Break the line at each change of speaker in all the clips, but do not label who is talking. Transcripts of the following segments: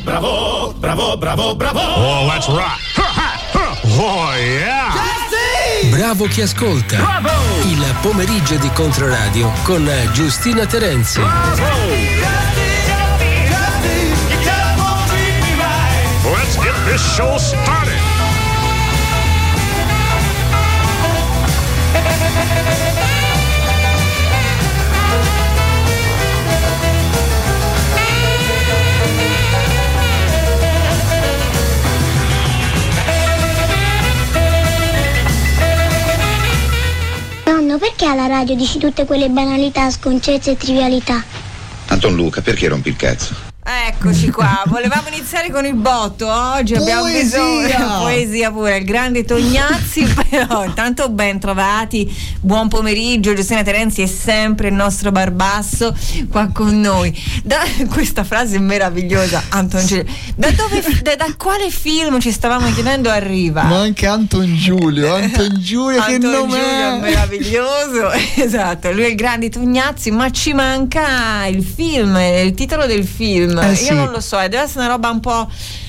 bravo, bravo, bravo, bravo.
Oh, let's rock. Oh, yeah.
Bravo chi ascolta.
Bravo.
Il pomeriggio di Controradio con Giustina Terenzi.
Let's get this show started.
Nonno, perché alla radio dici tutte quelle banalità, sconcezze e trivialità?
Anton Luca, perché rompi il cazzo?
Eccoci qua, volevamo iniziare con il botto, oggi abbiamo bisogno poesia pure, il grande Tognazzi, però intanto ben trovati, buon pomeriggio, Giustina Terenzi è sempre il nostro barbasso qua con noi. Questa frase è meravigliosa, Anton Giulio, da quale film ci stavamo chiedendo arriva?
Ma anche Anton Giulio che nome
è meraviglioso, esatto, lui è il grande Tognazzi, ma ci manca il film, il titolo del film.
Sì.
Io non lo so, deve essere una roba un po'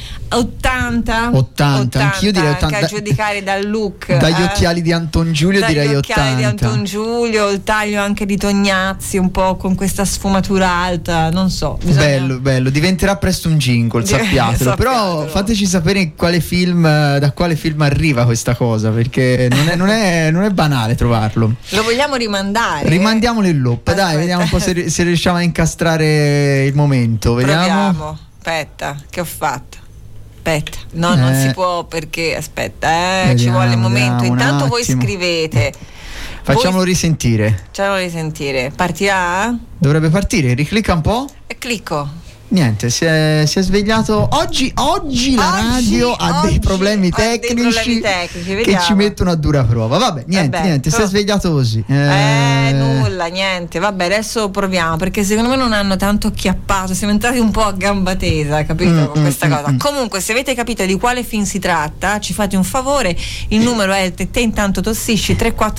80,
anch'io direi 80,
anche a giudicare dal look,
dagli occhiali di Anton Giulio direi 80.
Dagli occhiali di Anton Giulio, il taglio anche di Tognazzi, un po' con questa sfumatura alta, non so.
Bello, diventerà presto un jingle, sappiatelo. Però fateci sapere da quale film arriva questa cosa, perché non è banale trovarlo.
Lo vogliamo rimandare?
Rimandiamolo in loop, dai, vediamo un po' se riusciamo a incastrare il momento. Vediamo.
Proviamo. Aspetta, che ho fatto? Aspetta, no, non si può perché
vediamo,
ci vuole il momento. Intanto voi
attimo.
Scrivete.
Facciamolo risentire.
Partirà?
Dovrebbe partire, riclicca un po'.
E clicco.
Niente, si è svegliato oggi la radio ha dei problemi tecnici che ci mettono a dura prova. Vabbè, niente, si è svegliato così.
Nulla, niente. Vabbè, adesso proviamo, perché secondo me non hanno tanto acchiappato, siamo entrati un po' a gamba tesa, capito? Con questa cosa. Comunque, se avete capito di quale film si tratta, ci fate un favore, il numero è te intanto tossisci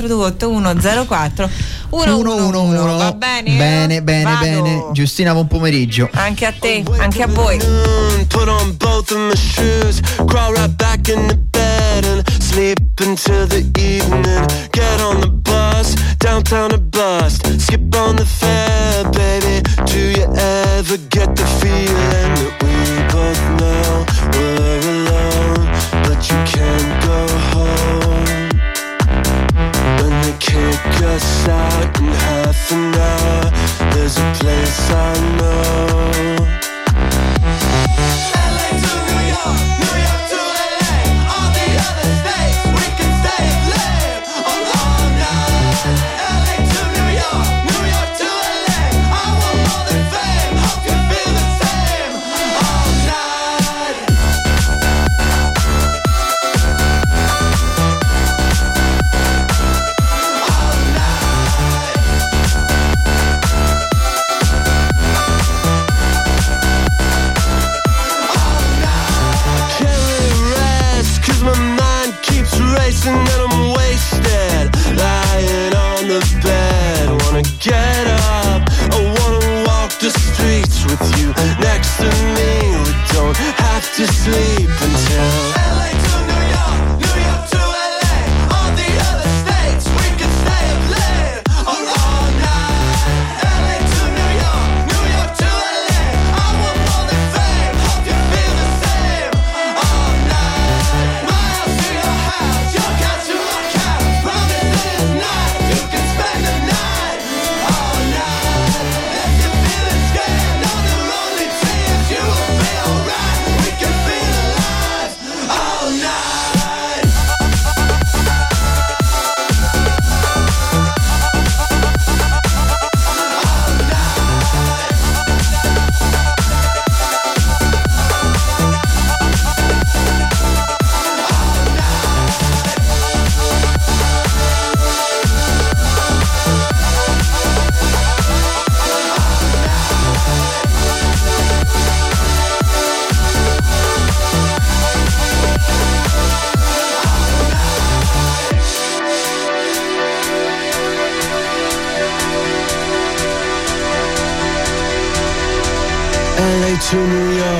3428 104 111. Va bene?
Bene. Giustina, buon pomeriggio.
Anche a te, anche a voi.
Put on both of my shoes, crawl right back into bed and sleep until the evening. Get on the bus, downtown to bust, skip on the fare, baby. Do you ever get the feeling that we both know we're alone, but you can't go home? When they kick us out in half an hour, there's a place I know. LA to New York, New York to LA, all the other states, we can stay and live all night. LA to New York, New York to LA, I want more than fame, hope you feel the same.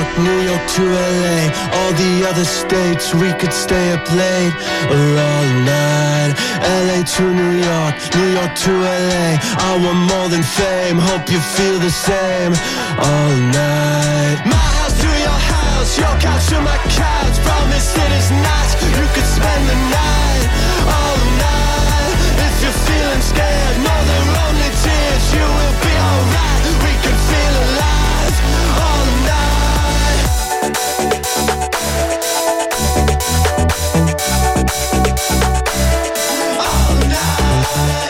New York to LA, all the other states, we could stay up late or all night. LA to New York to LA, I want more than fame, hope you feel the same all night. My house to your house, your couch to my couch, promise it is nice, you could spend the night, all night. If you're feeling scared, know there are only tears, you will be alright, we can feel alive all night. All night.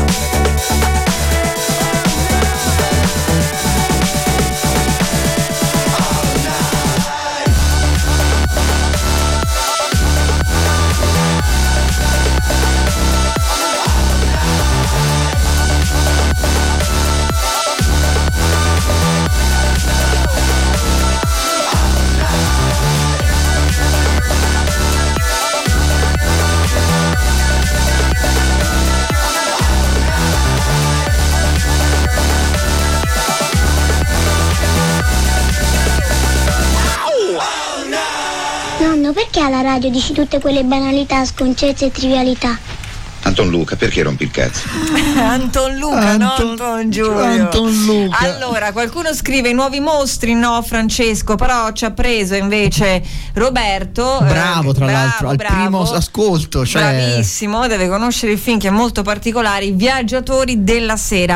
Nonno, perché alla radio dici tutte quelle banalità, sconcezze e trivialità?
Anton Luca, perché rompi il cazzo?
Anton Luca, no Anton Giulio.
Anton Luca.
Allora, qualcuno scrive i nuovi mostri, no Francesco, però ci ha preso invece Roberto.
Bravo, tra l'altro, al primo ascolto. Cioè...
Bravissimo, deve conoscere il film che è molto particolare, I Viaggiatori della Sera,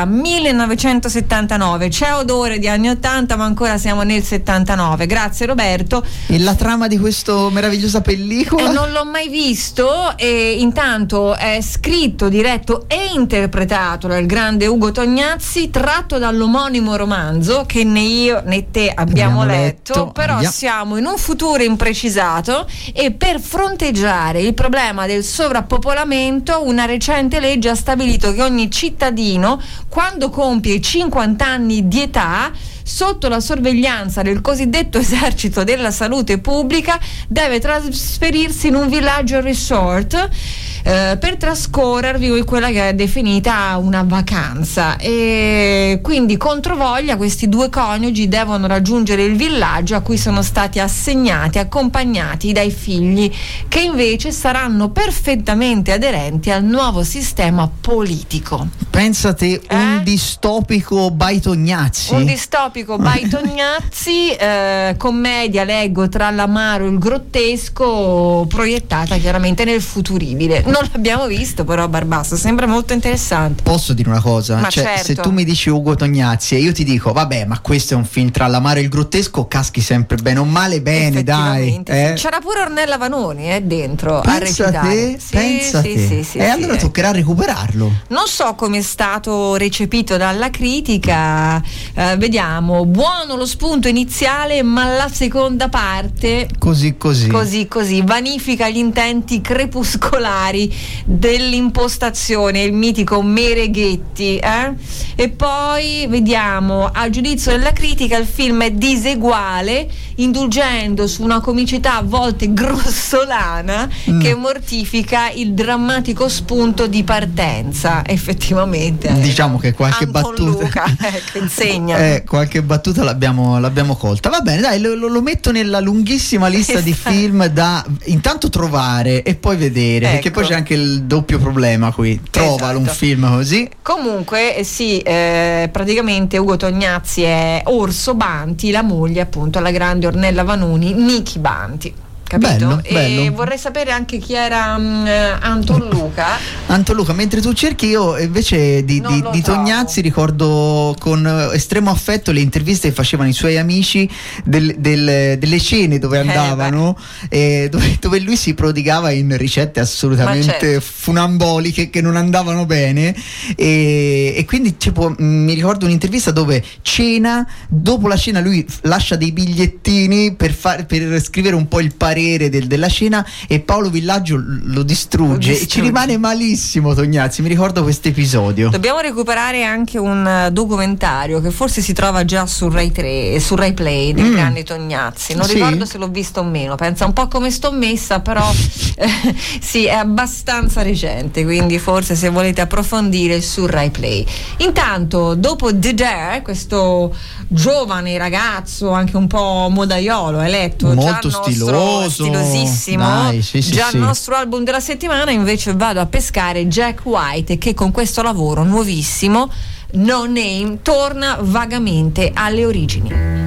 1979. C'è odore di anni 80, ma ancora siamo nel 79. Grazie Roberto.
E la trama di questa meravigliosa pellicola?
Non l'ho mai visto e intanto è scritto, diretto e interpretato dal grande Ugo Tognazzi, tratto dall'omonimo romanzo che né io né te abbiamo letto, però siamo in un futuro imprecisato e per fronteggiare il problema del sovrappopolamento una recente legge ha stabilito che ogni cittadino, quando compie i 50 anni di età, sotto la sorveglianza del cosiddetto esercito della salute pubblica, deve trasferirsi in un villaggio resort per trascorrervi quella che è definita una vacanza, e quindi controvoglia questi due coniugi devono raggiungere il villaggio a cui sono stati assegnati, accompagnati dai figli, che invece saranno perfettamente aderenti al nuovo sistema politico.
Pensate, un distopico by Tognazzi.
Un distopico by Tognazzi, commedia, leggo, tra l'amaro e il grottesco, proiettata chiaramente nel futuribile. Non l'abbiamo visto però, Barbasso, sembra molto interessante.
Posso dire una cosa?
Ma
cioè,
certo.
Se tu mi dici Ugo Tognazzi e io ti dico vabbè, ma questo è un film tra l'amaro e il grottesco, caschi sempre bene o male, bene, dai.
C'era pure Ornella Vanoni dentro a recitare.
Pensa te.
Sì,
allora toccherà recuperarlo.
Non so come è stato recepito dalla critica, vediamo. Buono lo spunto iniziale, ma la seconda parte così vanifica gli intenti crepuscolari dell'impostazione, il mitico Mereghetti, e poi vediamo, a giudizio della critica il film è diseguale, indulgendo su una comicità a volte grossolana che mortifica il drammatico spunto di partenza. Effettivamente
diciamo che qualche battuta
Luca, che insegna
qualche battuta l'abbiamo colta. Va bene, dai, lo metto nella lunghissima lista di film da intanto trovare e poi vedere, perché poi c'è anche il doppio problema qui. Trovalo un film così.
Comunque praticamente Ugo Tognazzi è Orso Banti, la moglie appunto alla grande Ornella Vanoni, Niki Banti. Capito?
Bello.
Vorrei sapere anche chi era Anton Luca.
Anton Luca, mentre tu cerchi, io invece di Tognazzi ricordo con estremo affetto le interviste che facevano i suoi amici delle cene dove andavano, dove lui si prodigava in ricette assolutamente funamboliche che non andavano bene, e quindi mi ricordo un'intervista dove dopo la cena lui lascia dei bigliettini per scrivere un po' il parere parere della scena, e Paolo Villaggio lo distrugge. E ci rimane malissimo Tognazzi, mi ricordo questo episodio.
Dobbiamo recuperare anche un documentario che forse si trova già su Rai 3, su Rai Play, del grande Tognazzi. Non ricordo se l'ho visto o meno, pensa un po' come sto messa, però sì, è abbastanza recente, quindi forse se volete approfondire su Rai Play. Intanto, dopo The Dare, questo giovane ragazzo anche un po' modaiolo, eletto,
molto
già
stiloso,
stilosissimo,
dai, sì,
il nostro album della settimana, invece vado a pescare Jack White, che con questo lavoro nuovissimo, No Name, torna vagamente alle origini.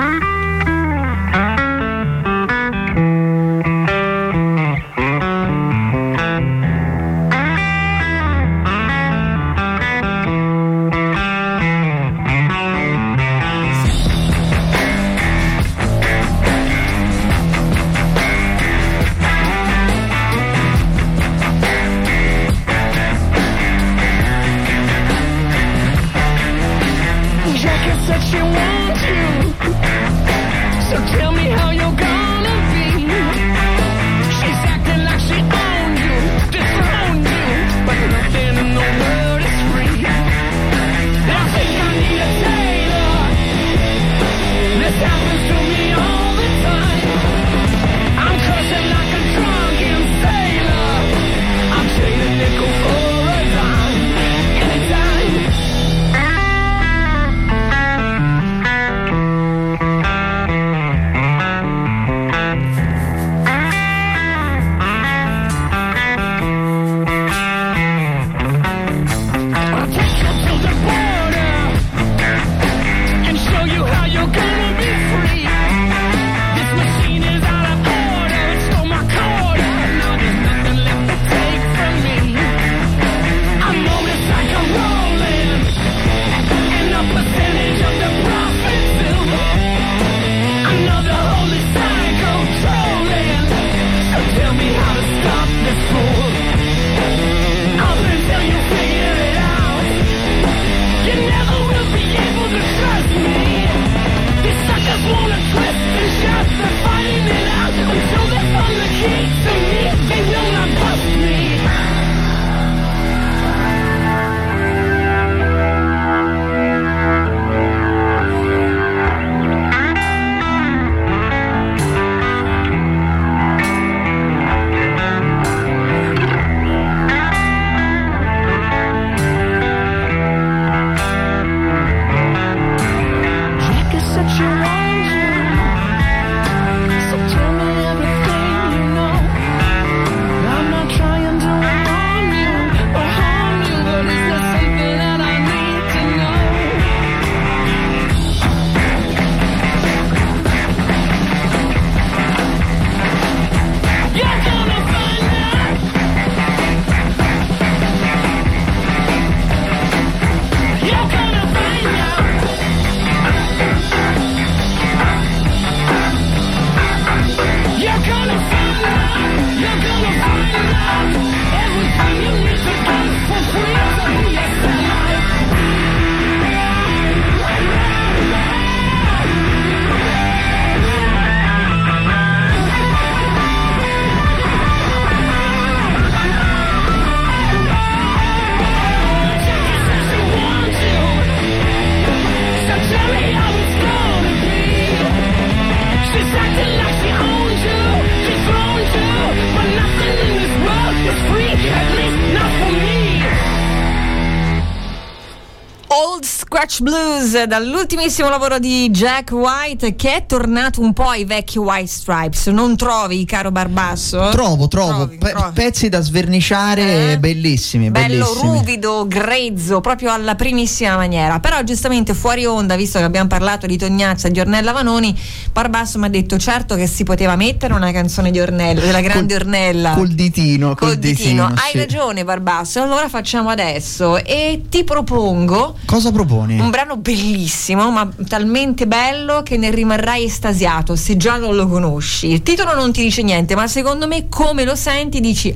She wants you, so tell me how you're gonna be. She's acting like she owns you, dethroned you, but nothing in the world is free. I think I need a tailor. This happens to me all the time. I'm cursing like a drunken sailor. I'm trading nickel for a dime, anytime.
Scratch Blues, dall'ultimissimo lavoro di Jack White, che è tornato un po' ai vecchi White Stripes, non trovi, caro Barbasso?
Trovo. Pezzi da sverniciare bellissimi,
bello
bellissimi.
Ruvido, grezzo, proprio alla primissima maniera. Però giustamente fuori onda, visto che abbiamo parlato di Tognazzi e di Ornella Vanoni, Barbasso mi ha detto certo che si poteva mettere una canzone di Ornella, della grande Ornella
col ditino.
Hai ragione Barbasso, allora facciamo adesso e ti propongo.
Cosa proponi?
Un brano bellissimo, ma talmente bello che ne rimarrai estasiato se già non lo conosci. Il titolo non ti dice niente, ma secondo me come lo senti dici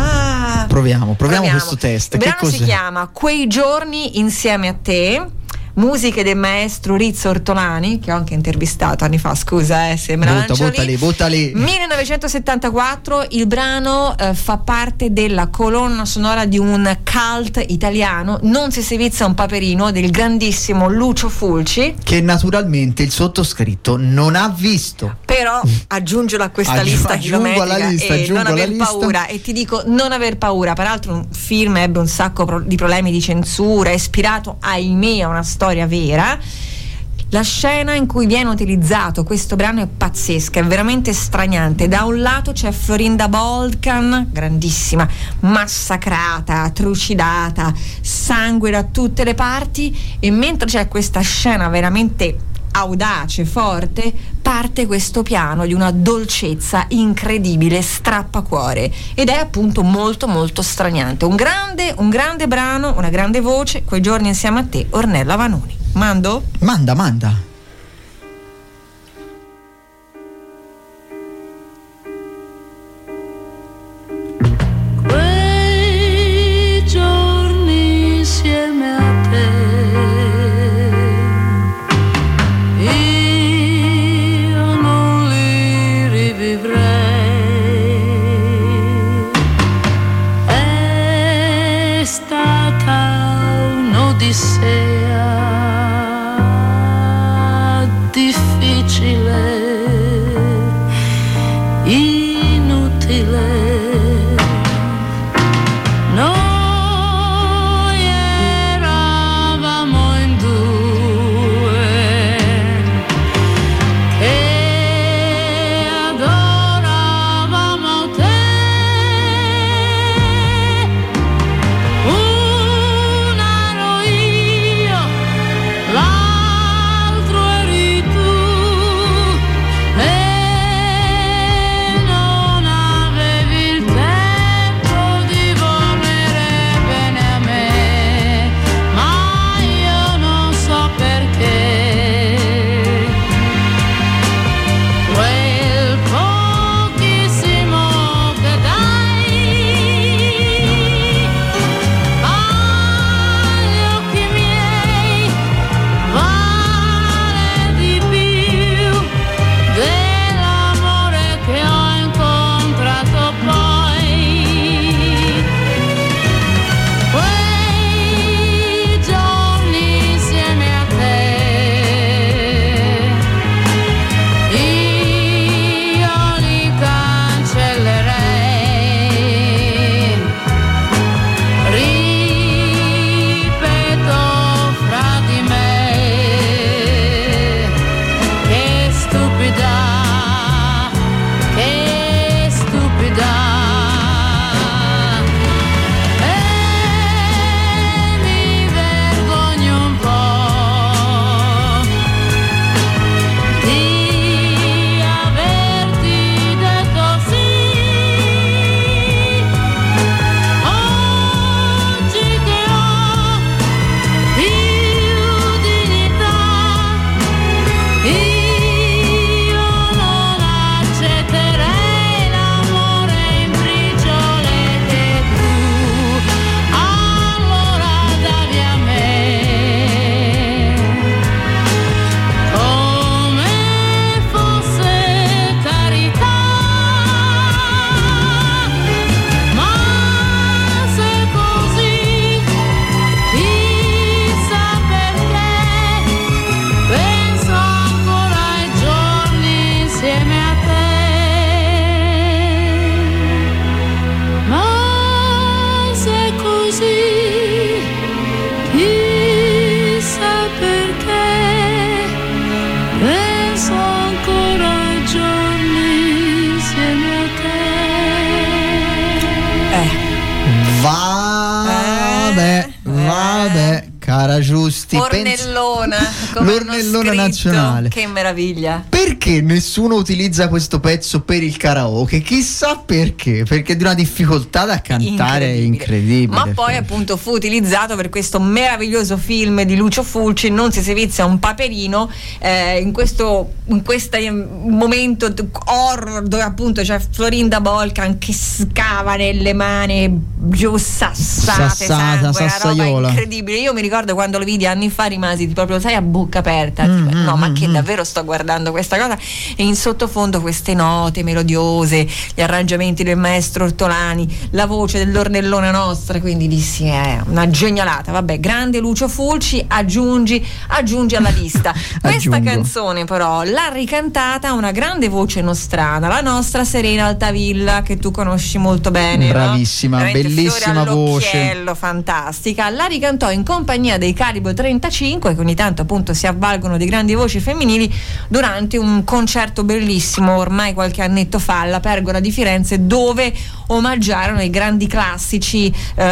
proviamo questo test.
Il brano si chiama Quei giorni insieme a te, musiche del maestro Rizzo Ortolani, che ho anche intervistato anni fa, scusa se me la lancio
butta lì.
1974, il brano fa parte della colonna sonora di un cult italiano, Non si servizza un paperino, del grandissimo Lucio Fulci,
che naturalmente il sottoscritto non ha visto.
Però aggiungilo a questa lista chilometrica e non aver paura. E ti dico, non aver paura. Peraltro un film ebbe un sacco di problemi di censura, è ispirato ahimè a una storia vera. La scena in cui viene utilizzato questo brano è pazzesca, è veramente straniante. Da un lato c'è Florinda Bolkan, grandissima, massacrata, trucidata, sangue da tutte le parti, e mentre c'è questa scena veramente audace, forte, parte questo piano di una dolcezza incredibile, strappacuore, ed è appunto molto molto straniante. Un grande brano, una grande voce. Quei giorni insieme a te, Ornella Vanoni. Mando?
Manda.
Quei giorni insieme a te io non li rivivrei. È stata un'odissea difficile, inutile. Noi eravamo in due che adoravamo te. Una ero io, l'altro eri tu. Non avevi il tempo di volere bene a me, ma io non so perché. Quel pochissimo che dai agli occhi miei vale di più dell'amore che ho incontrato poi. Quei giorni insieme a te io li cancellerei. Ripeto fra di me, che stupida, che stupida. E mi vergogno un po' di averti detto sì. Oggi che ho più dignità, io non accetterei l'amore in briciole che tu allora davi a me, come fosse carità. Ma se così, chissà perché penso ancora ai giorni insieme a te. Ma se così, chissà perché penso ancora ai giorni insieme a te.
Vabbè, cara Giusti.
Ornellona, come
l'ornellona
hanno scritto.
nazionale.
Che meraviglia.
Perché nessuno utilizza questo pezzo per il karaoke? Chissà perché, perché è di una difficoltà da cantare incredibile.
Ma poi appunto fu utilizzato per questo meraviglioso film di Lucio Fulci, Non si servizia un paperino, in questo momento horror dove appunto c'è Florinda Bolkan che scava nelle mani giù sassate, sangue,
sassaiola.
una roba incredibile. Io mi ricordo quando lo vidi anni fa, rimasi proprio, sai, a bocca aperta, tipo, no, ma che davvero sto guardando questa cosa, e in sottofondo queste note melodiose, gli arrangiamenti del maestro Ortolani, la voce dell'Ornellona Nostra, quindi dissi è una genialata. Vabbè, grande Lucio Fulci, aggiungi alla lista. Questa canzone però l'ha ricantata una grande voce nostrana, la nostra Serena Altavilla, che tu conosci molto bene,
bravissima,
no?
bellissima voce,
fantastica. La ricantò in compagnia dei Calibro 35, che ogni tanto appunto si avvalgono di grandi voci femminili, durante un concerto bellissimo ormai qualche annetto fa alla Pergola di Firenze, dove omaggiarono i grandi classici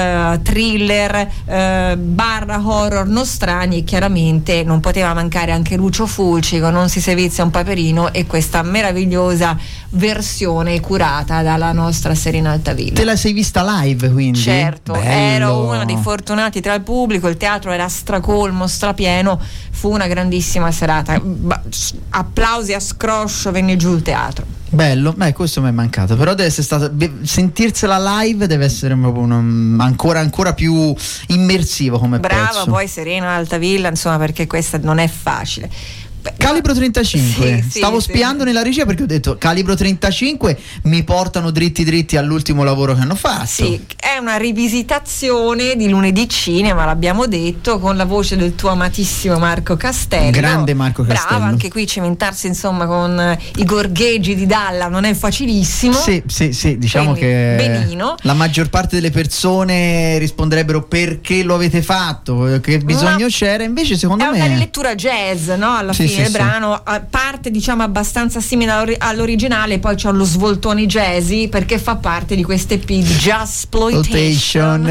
thriller barra horror nostrani, e chiaramente non poteva mancare anche Lucio Fulci con Non si sevizia un paperino, e questa meravigliosa versione curata dalla nostra Serena Altavilla.
Te la sei vista live, quindi?
Certo,
bello.
ero uno dei fortunati tra il pubblico, il teatro era stracolmo, strapieno, fu una grandissima serata, applausi a scroscio, venne giù il teatro.
Bello, questo mi è mancato, però deve essere stato, sentirsela live deve essere proprio ancora più immersivo come
brava
pezzo.
Poi Serena Altavilla, insomma, perché questa non è facile.
Calibro 35,
sì,
stavo spiando nella regia perché ho detto Calibro 35 mi portano dritti all'ultimo lavoro che hanno fatto.
Sì, è una rivisitazione di Lunedì Cinema, l'abbiamo detto, con la voce del tuo amatissimo Marco Castello.
Grande Marco Castello.
Bravo, anche qui cimentarsi insomma con i gorgheggi di Dalla non è facilissimo.
Sì, diciamo quindi, che
benino.
La maggior parte delle persone rispondererebbe perché lo avete fatto, che bisogno c'era, invece secondo me
è una rilettura jazz, no? Alla fine il brano parte diciamo abbastanza simile all'originale, poi c'è lo svoltone jazzy perché fa parte di queste EP Jazzploitation,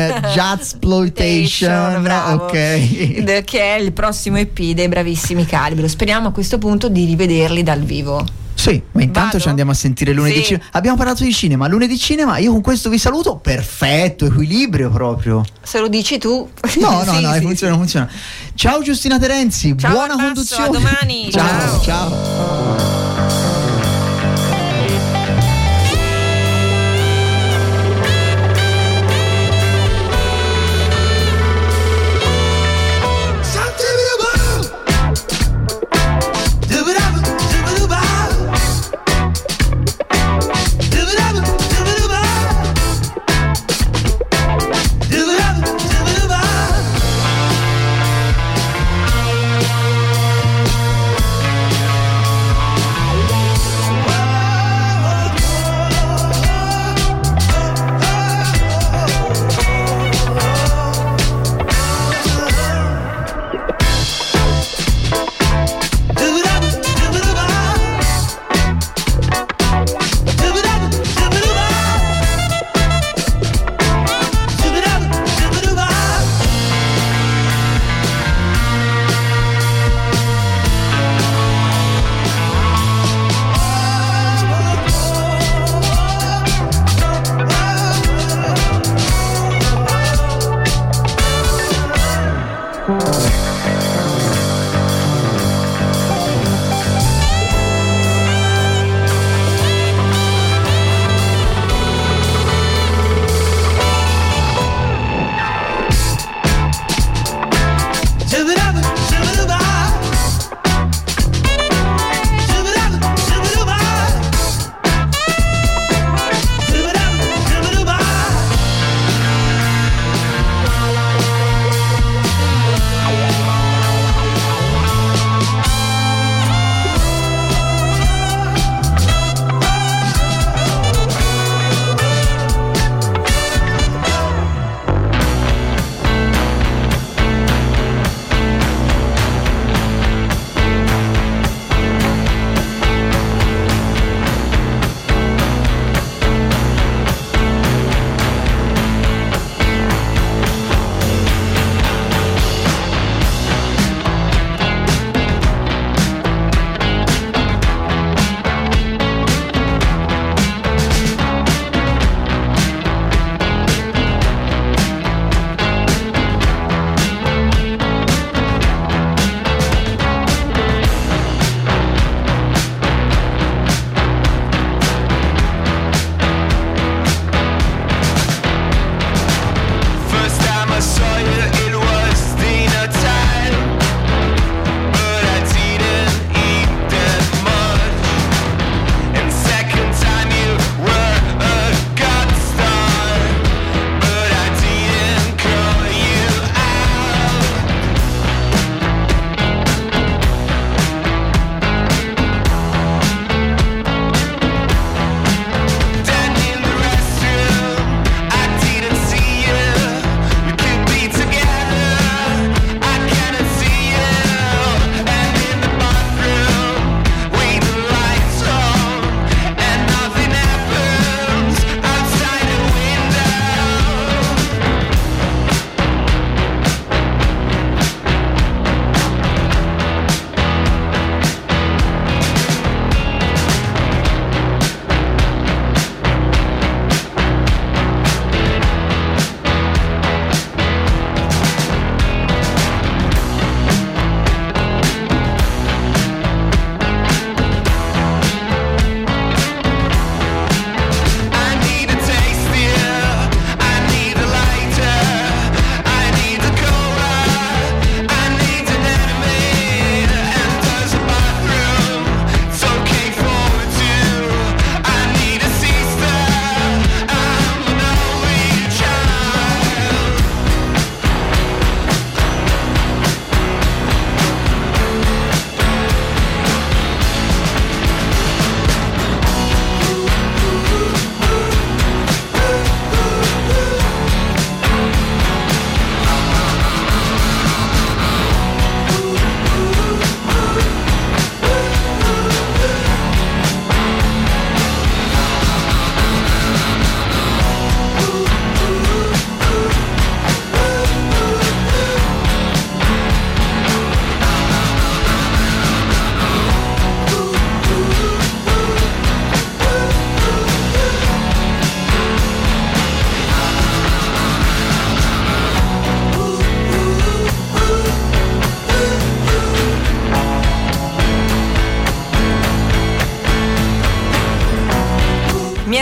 ok,
che è il prossimo EP dei bravissimi Calibro. Speriamo a questo punto di rivederli dal vivo.
Sì, ma intanto ci andiamo a sentire Lunedì
Sì.
Cinema. Abbiamo parlato di cinema, Lunedì Cinema, io con questo vi saluto, perfetto, equilibrio proprio.
Se lo dici tu.
No, funziona. Ciao Giustina Terenzi,
ciao,
buona
Artasso,
conduzione.
A domani.
Ciao.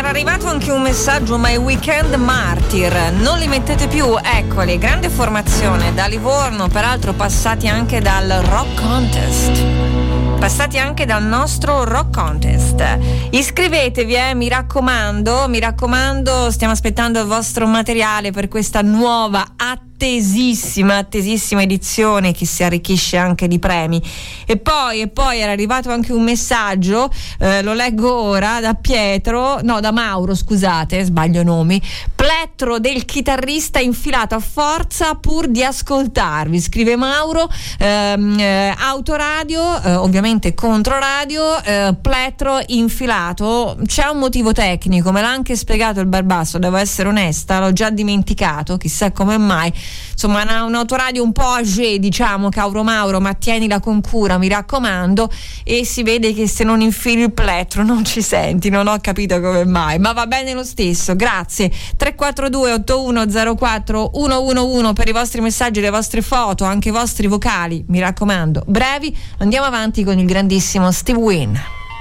era arrivato anche un messaggio: My Weekend Martyr, non li mettete più. Eccoli, grande formazione da Livorno, peraltro passati anche dal Rock Contest. Passati anche dal nostro Rock Contest. Iscrivetevi, mi raccomando, stiamo aspettando il vostro materiale per questa nuova attesissima edizione che si arricchisce anche di premi. E poi era arrivato anche un messaggio, lo leggo ora, da Mauro, scusate, sbaglio nomi. Plettro del chitarrista infilato a forza pur di ascoltarvi, scrive Mauro. Autoradio, ovviamente Controradio, plettro infilato. C'è un motivo tecnico, me l'ha anche spiegato il Barbasso, devo essere onesta, l'ho già dimenticato, chissà come mai. Insomma, un autoradio un po' âgé, diciamo, caro Mauro, ma tienila con cura, mi raccomando. E si vede che se non infili il plettro non ci senti, non ho capito come mai, ma va bene lo stesso, grazie. 342 8104 111 per i vostri messaggi, le vostre foto, anche i vostri vocali, mi raccomando, brevi. Andiamo avanti con il grandissimo Steve Wynn.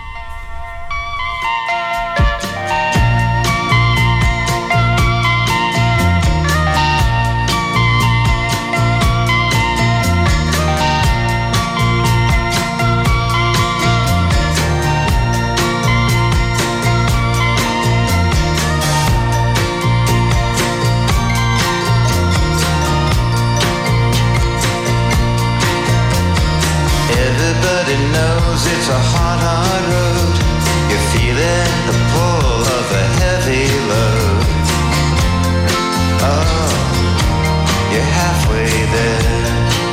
It's a hard road. You're feeling the pull of a heavy load. Oh, you're halfway there.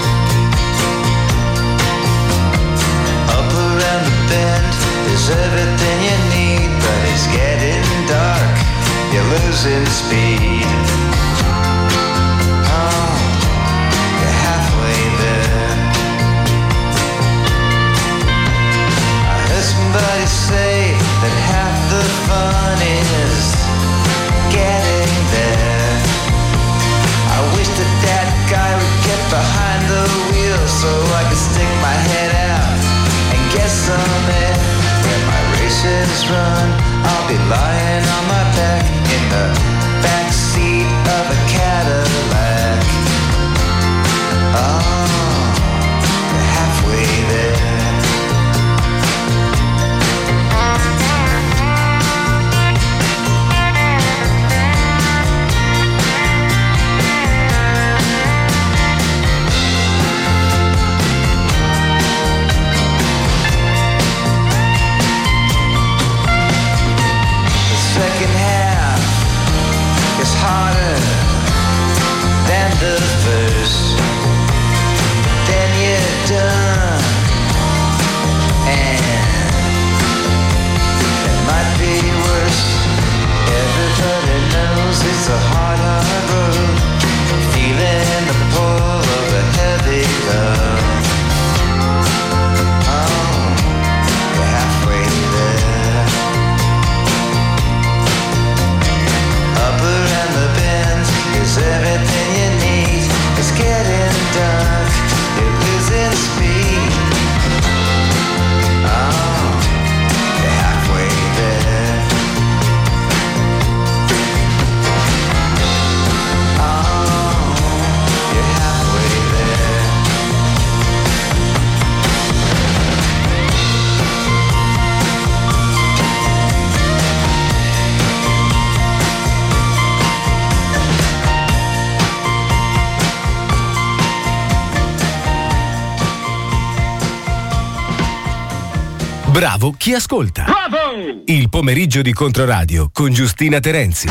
Up around the bend is everything you need, but it's getting dark. You're losing speed. Oh, you're halfway there. Somebody say that half the fun is getting there. I wish that guy would get behind the wheel so I could stick my head out and get some air. When my race is run, I'll be lying on my back in the back seat of a Cadillac. Oh, you're halfway there. Second half is harder than the first. Then you're done, and it might be worse. Everybody knows it's a hard road. Feeling the pull of a heavy love. Oh, you're halfway there. Up around the bend is everything you need. It's getting dark, you're losing speed. Oh, you're halfway there. Oh, you're halfway there.
Bravo chi ascolta.
Bravo!
Il pomeriggio di Controradio con Giustina Terenzi.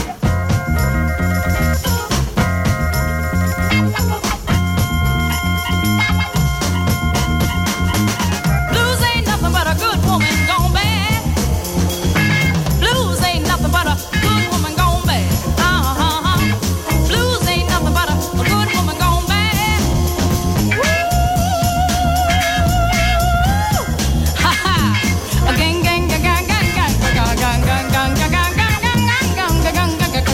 Blues ain't nothing but a good woman gone bad. Blues ain't nothing but a good woman gone bad. Blues ain't nothing but a good woman gone bad. Woo! Ha ha! Gang gang gang gang gang gang gang gang gang gang gang gang gang gang gang gang gang.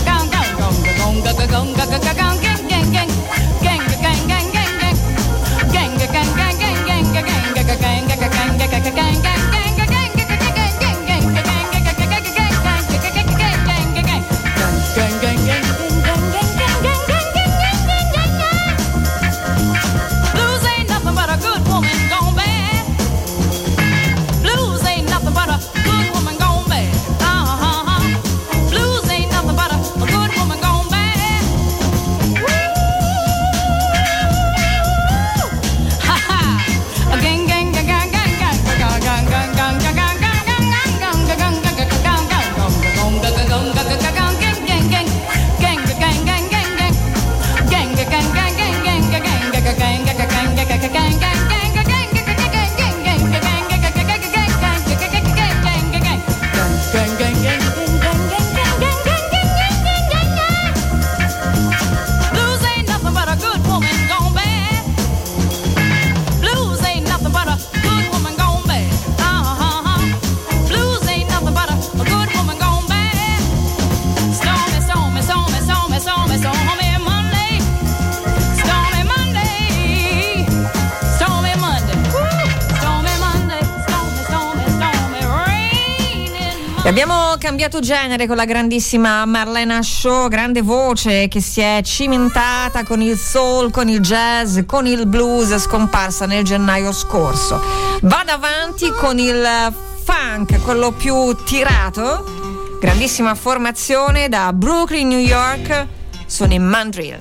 Abbiamo cambiato genere con la grandissima Marlena Shaw, grande voce che si è cimentata con il soul, con il jazz, con il blues, scomparsa nel gennaio scorso. Vado avanti con il funk, quello più tirato, grandissima formazione da Brooklyn, New York, sono i Mandrill.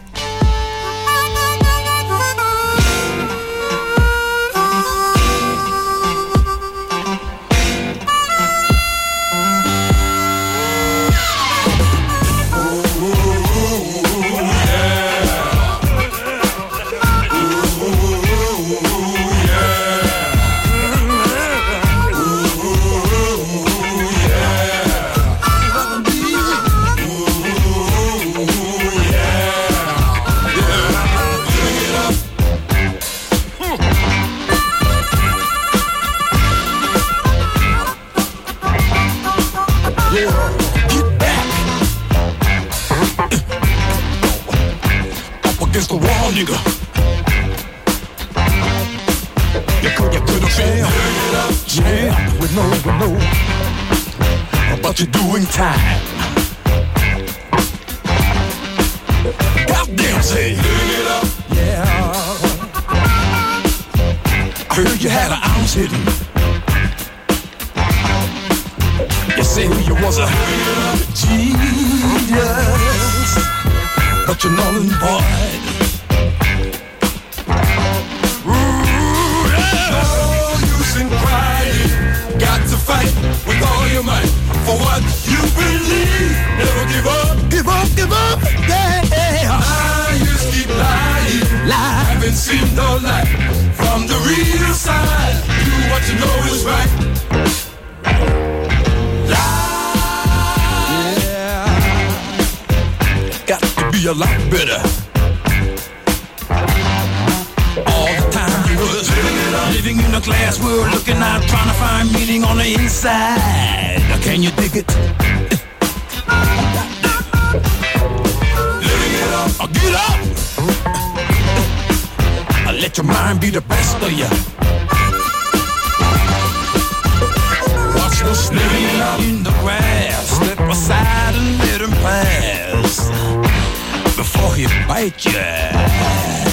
Against the wall, nigga. You could have failed. Yeah, we know. But you're doing time. Goddamn, say. Yeah. I heard you had an ounce hidden. You say you was a genius, but you're null and void. Got to fight with all your might for what you believe. Never give up, yeah. Liars keep lying, haven't seen no light from the real side. Do what you know is right. Lie, yeah. Got to be a lot better. All the time you was living in a glass world, looking out, trying to find meaning on the inside. Can you dig it? Living it up, get up. Let your mind be the best of you. Watch the snake in the grass, step aside and let him pass before he bites your ass.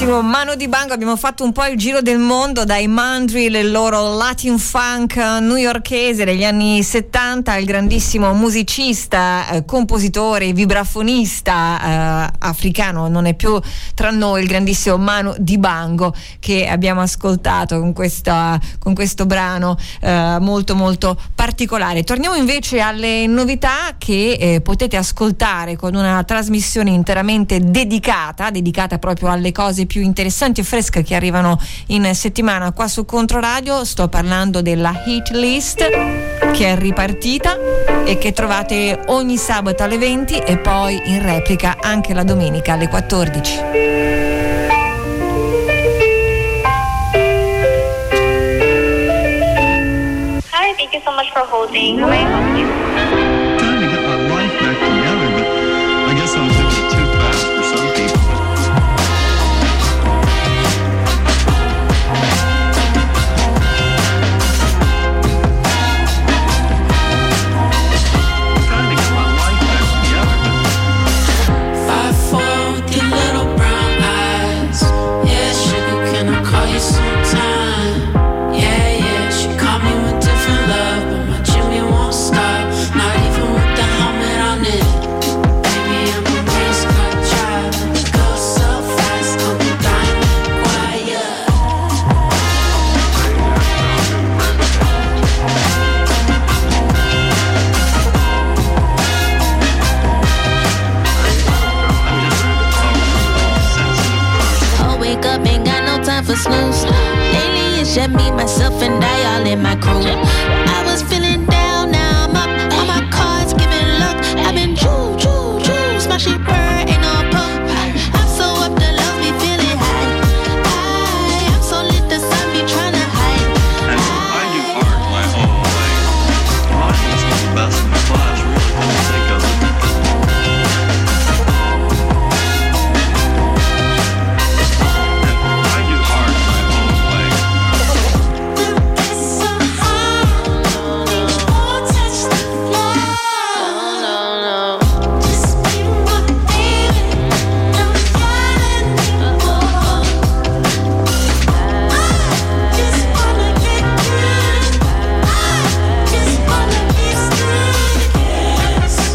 grandissimo Mano Dibango. Abbiamo fatto un po' il giro del mondo, dai Mandrill, il loro Latin funk newyorkese degli anni 70, il grandissimo musicista, compositore, vibrafonista africano, non è più tra noi, il grandissimo Mano Dibango, che abbiamo ascoltato con questo brano molto molto particolare. Torniamo invece alle novità che potete ascoltare con una trasmissione interamente dedicata proprio alle cose più interessanti e fresche che arrivano in settimana qua su Controradio. Sto parlando della Hit List, che è ripartita e che trovate ogni sabato alle 20 e poi in replica anche la domenica alle 14.
Hi, thank you so much for holding. How may I help you?
Trying to get my life back together, but I guess I was doing it too fast for some people. Trying to get my life back together, but
5'4" with your little brown eyes. Yeah, sugar, can I call you sometime? Yeah, she called me with different love, but my Jimmy won't stop. Not even with the helmet on it. Baby, I'm a race car driver. Go so fast, I'll be dying quiet.
Oh, wake up, ain't got no time for snooze. Lately it's just me, myself, and I all in my crew. I was feeling down, now I'm up. All my cards giving luck. I've been smash it, burn, ain't no pump. I'm so up, the love me feeling high. I'm so lit, the sun be tryna hide.
I do art my own way. Mine was the best in the class, really couldn't think of it. I do art my own way.
It's so hard, won't touch the floor. Just be my baby, don't fight anymore. I just wanna get good. I just wanna be strong again. So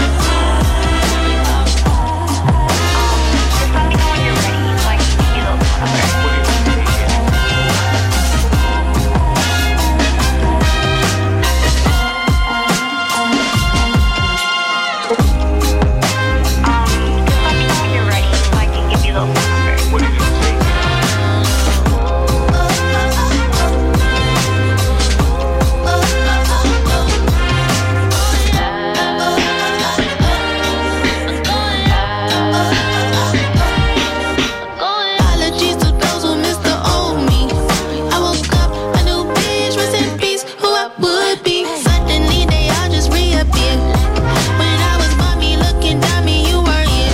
Apologies to those who missed the old me. I woke up a new bitch, rest in peace, who I would be. Suddenly they all just reappeared. When I was mommy looking dummy, you were it.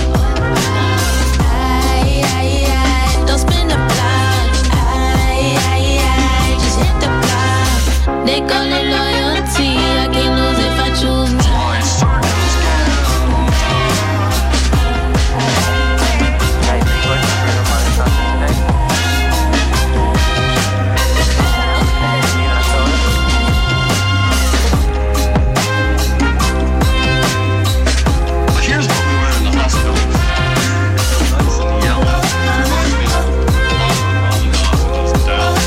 Don't spin the block. Just hit the block. They call it loyalty. I can't lose if I choose me.
Well, here's what we were in the hospital. Nice and yellow. Reminds me of Ram Dass and his dad.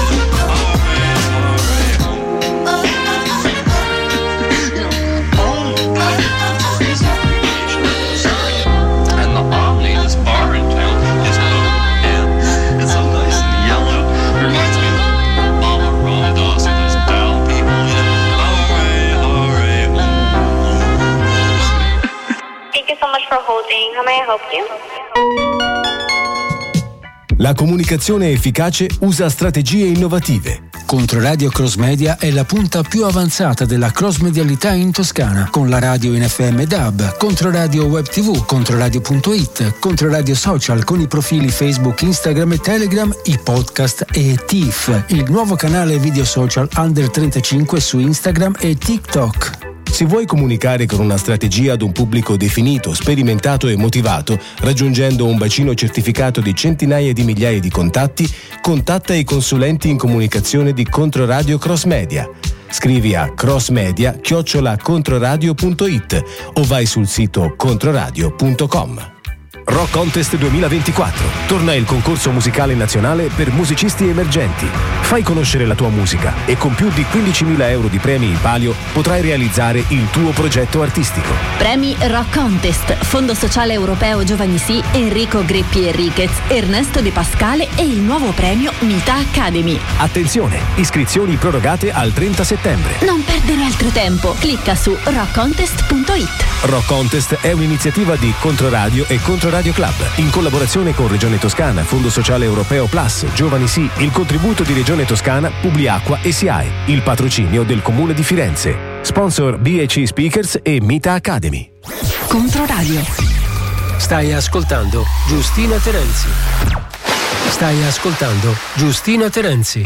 And the Omni, this bar in town, is O-M. It's so nice and yellow. Reminds me of Mama Ram Dass and his dad.
Thank you so much for holding. How may I help you?
La comunicazione efficace usa strategie innovative.
Controradio Cross Media è la punta più avanzata della cross-medialità in Toscana, con la radio in FM DAB, Controradio Web TV, Controradio.it, Controradio Social con i profili Facebook, Instagram e Telegram, i podcast e TIFF, il nuovo canale video social Under 35 su Instagram e TikTok.
Se vuoi comunicare con una strategia ad un pubblico definito, sperimentato e motivato, raggiungendo un bacino certificato di centinaia di migliaia di contatti, contatta i consulenti in comunicazione di Controradio Cross Media. Scrivi a crossmedia@controradio.it o vai sul sito controradio.com.
Rock Contest 2024. Torna il concorso musicale nazionale per musicisti emergenti. Fai conoscere la tua musica e con più di 15.000 euro di premi in palio potrai realizzare il tuo progetto artistico.
Premi Rock Contest, Fondo Sociale Europeo Giovani Sì, Enrico Greppi Enriquez, Ernesto De Pascale e il nuovo premio Mita Academy.
Attenzione, iscrizioni prorogate al 30 settembre.
Non perdere altro tempo, clicca su rockcontest.it.
Rock Contest è un'iniziativa di Controradio e Controradio Club, in collaborazione con Regione Toscana, Fondo Sociale Europeo Plus, Giovani Sì, il contributo di Regione Toscana, Publiacqua e SIAE, il patrocinio del Comune di Firenze. Sponsor BEC Speakers e Mita Academy.
Controradio. Stai ascoltando Giustina Terenzi. Stai ascoltando Giustina Terenzi.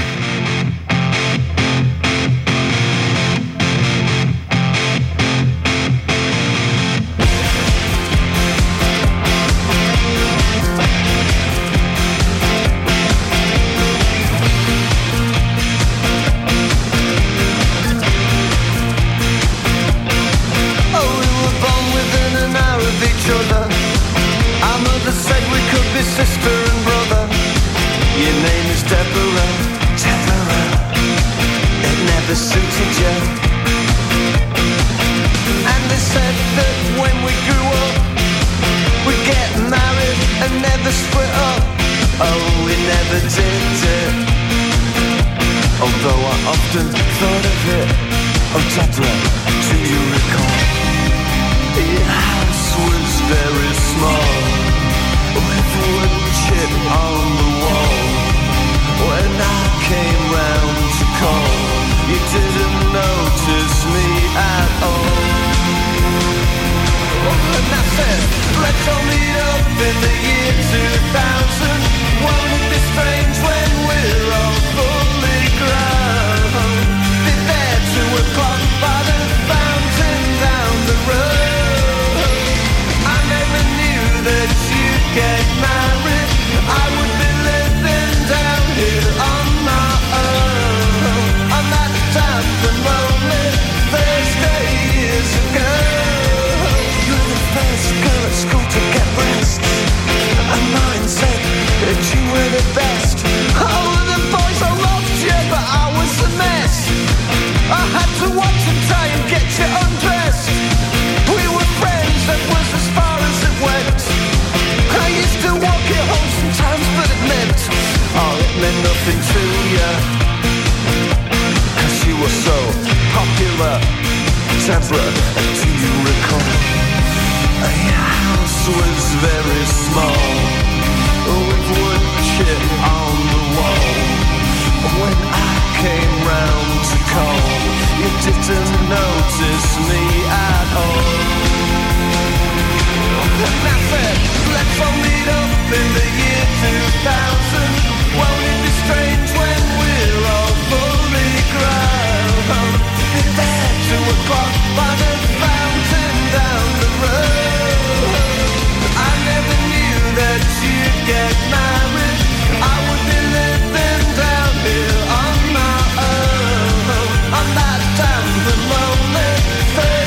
Sister and brother, your name is Deborah, Deborah. It never suited you. And they said that when we grew up, we'd get married and never split up. Oh, we never did it. Although I often thought of it. Oh, Deborah, do you recall? Your house was very small, with wood chip on the wall. When I came round to call, you didn't notice me at all. And I said, let's all meet up in the year 2000. Won't it be strange when we're all fully grown? Be there 2 o'clock by the fountain down the road. I never knew that you'd get married. I would be living down here on my own. On that damp and lonely Thursday years ago. You were the first girl at school to get breasts, and mine said that you were the best. Oh, the boys all loved you, but I was a mess. I had to watch and try and get you undressed. We were friends, that was as far as it went. I used to walk you home sometimes, but it meant, oh, it meant nothing to you. 'Cause you were so popular, Deborah, do you recall? Your house was very small, with wood chip on the wall. When I came round to call, you didn't notice me at all. And I said, let's all meet up in the year 2000. Won't it be strange when we're all fully grown? Be there 2 o'clock by the fountain down the road. I never knew that you'd get married. I would be living down here on my own. On that damn and lonely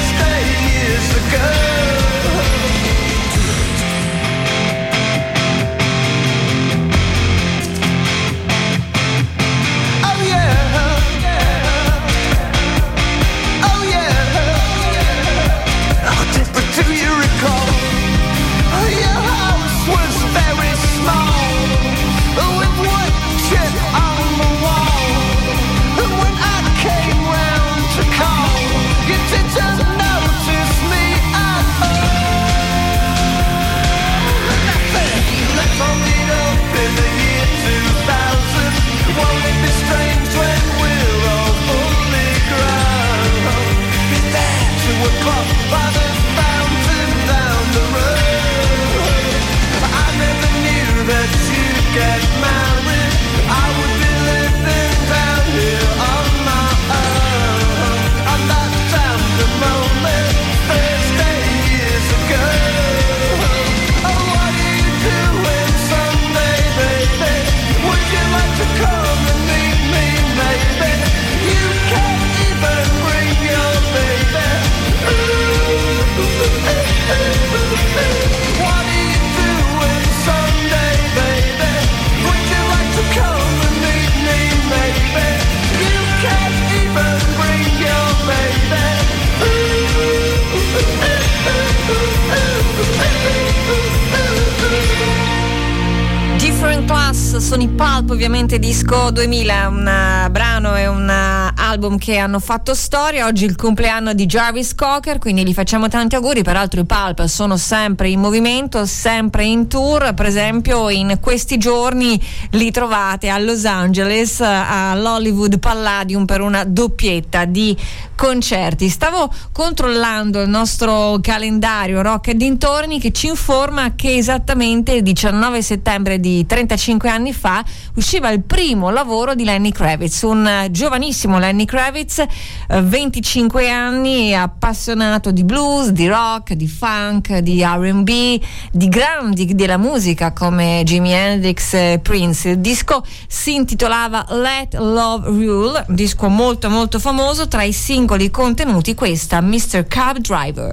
sono i Pulp, ovviamente disco 2000, un brano e un album che hanno fatto storia. Oggi è il compleanno di Jarvis Cocker, quindi gli facciamo tanti auguri. Peraltro i Pulp sono sempre in movimento, sempre in tour. Per esempio in questi giorni li trovate a Los Angeles all'Hollywood Palladium per una doppietta di concerti. Stavo controllando il nostro calendario Rock e dintorni, che ci informa che esattamente il 19 settembre di 35 anni fa usciva il primo lavoro di Lenny Kravitz, un giovanissimo Lenny Kravitz, 25 anni, appassionato di blues, di rock, di funk, di R&B, di grandi della musica come Jimi Hendrix e Prince. Il disco si intitolava Let Love Rule, un disco molto molto famoso. Tra i singoli contenuti questa, Mr. Cab Driver.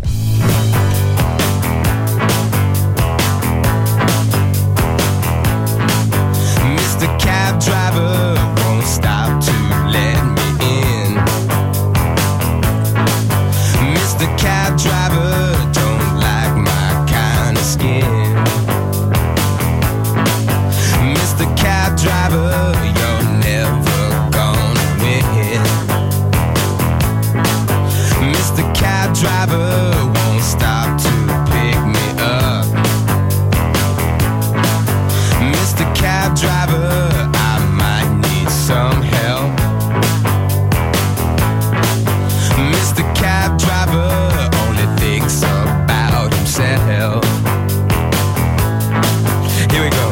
The cab driver won't stop to let me in. Mr. Cab driver don't like my kind of skin. Mr. Cab driver, you're never gonna win. Mr. Cab driver won't stop to pick me up. Mr. Cab driver, I might need some help. Mr. Cab driver only thinks about himself. Here we go.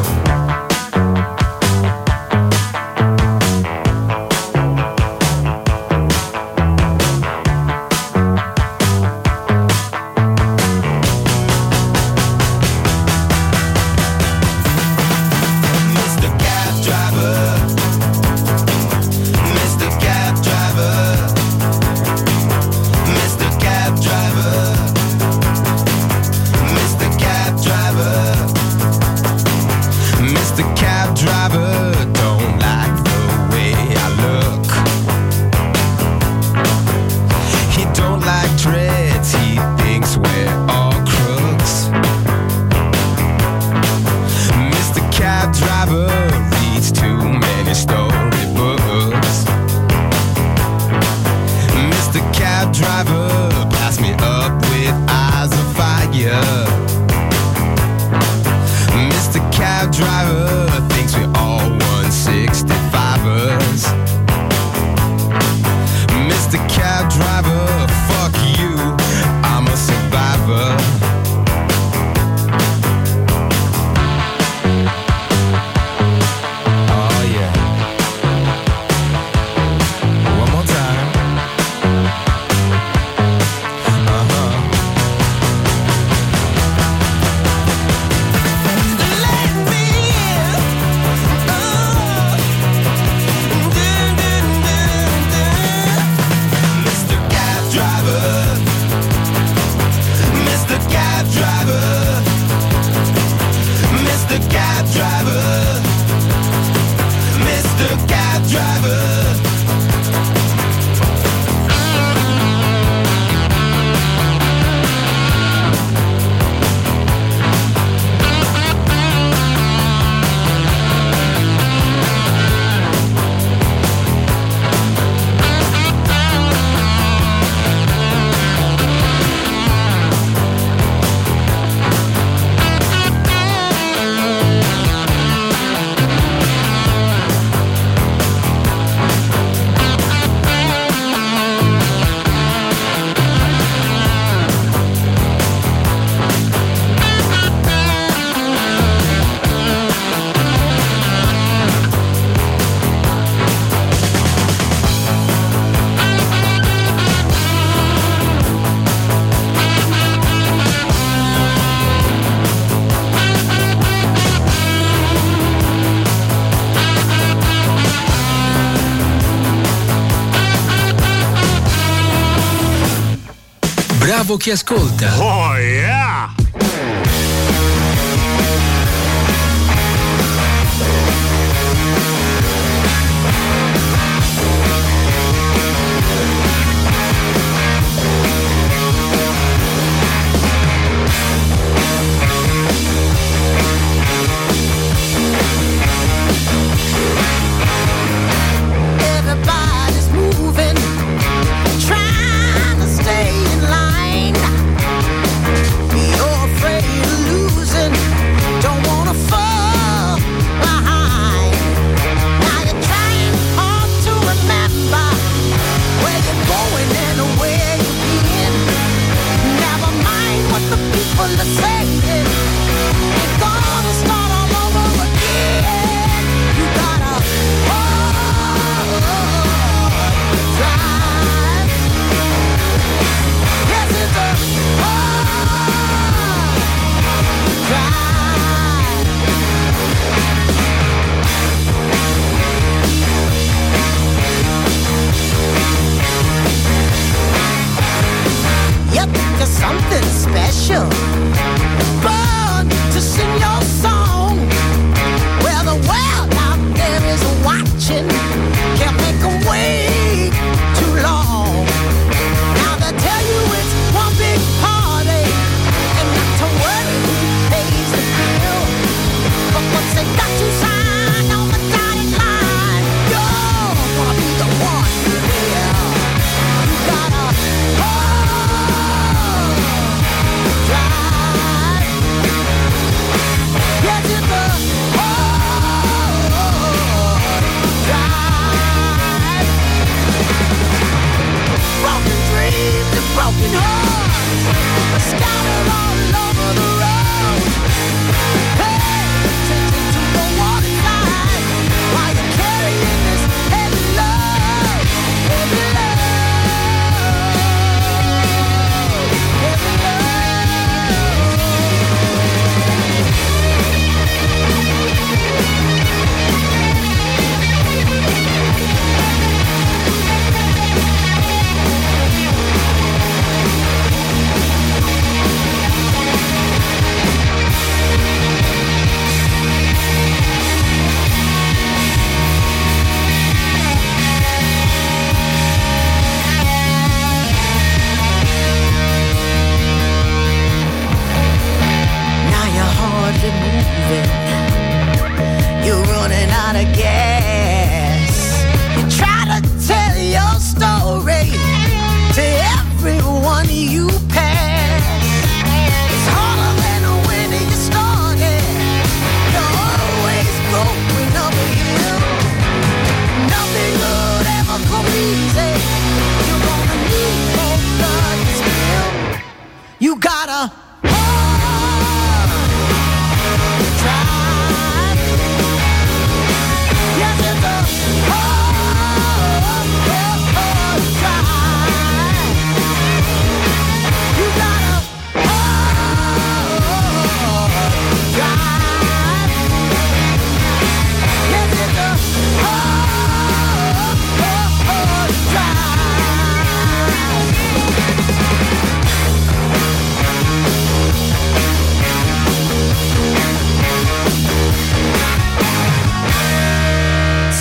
Bravo chi ascolta.
Oh yeah!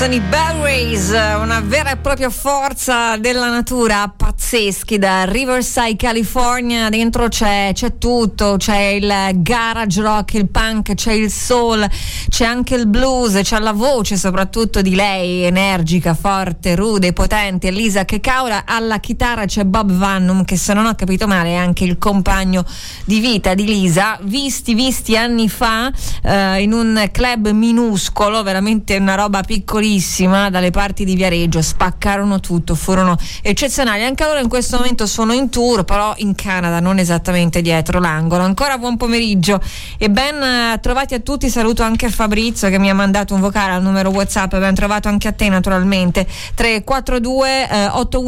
Sono i Bellrays, una vera e propria forza della natura, pazzeschi, da Riverside, California. Dentro c'è tutto, c'è il garage rock, il punk, c'è il soul, c'è anche il blues, c'è la voce soprattutto di lei, energica, forte, rude, potente, Lisa Kekaula. Alla chitarra c'è Bob Vannum, che se non ho capito male è anche il compagno di vita di Lisa, visti anni fa in un club minuscolo, veramente una roba piccolissima, dalle parti di Viareggio. Spaccarono tutto, furono eccezionali. Anche loro in questo momento sono in tour, però in Canada, non esattamente dietro l'angolo. Ancora buon pomeriggio e ben trovati a tutti. Saluto anche Fabrizio che mi ha mandato un vocale al numero WhatsApp. Ben trovato anche a te, naturalmente. 342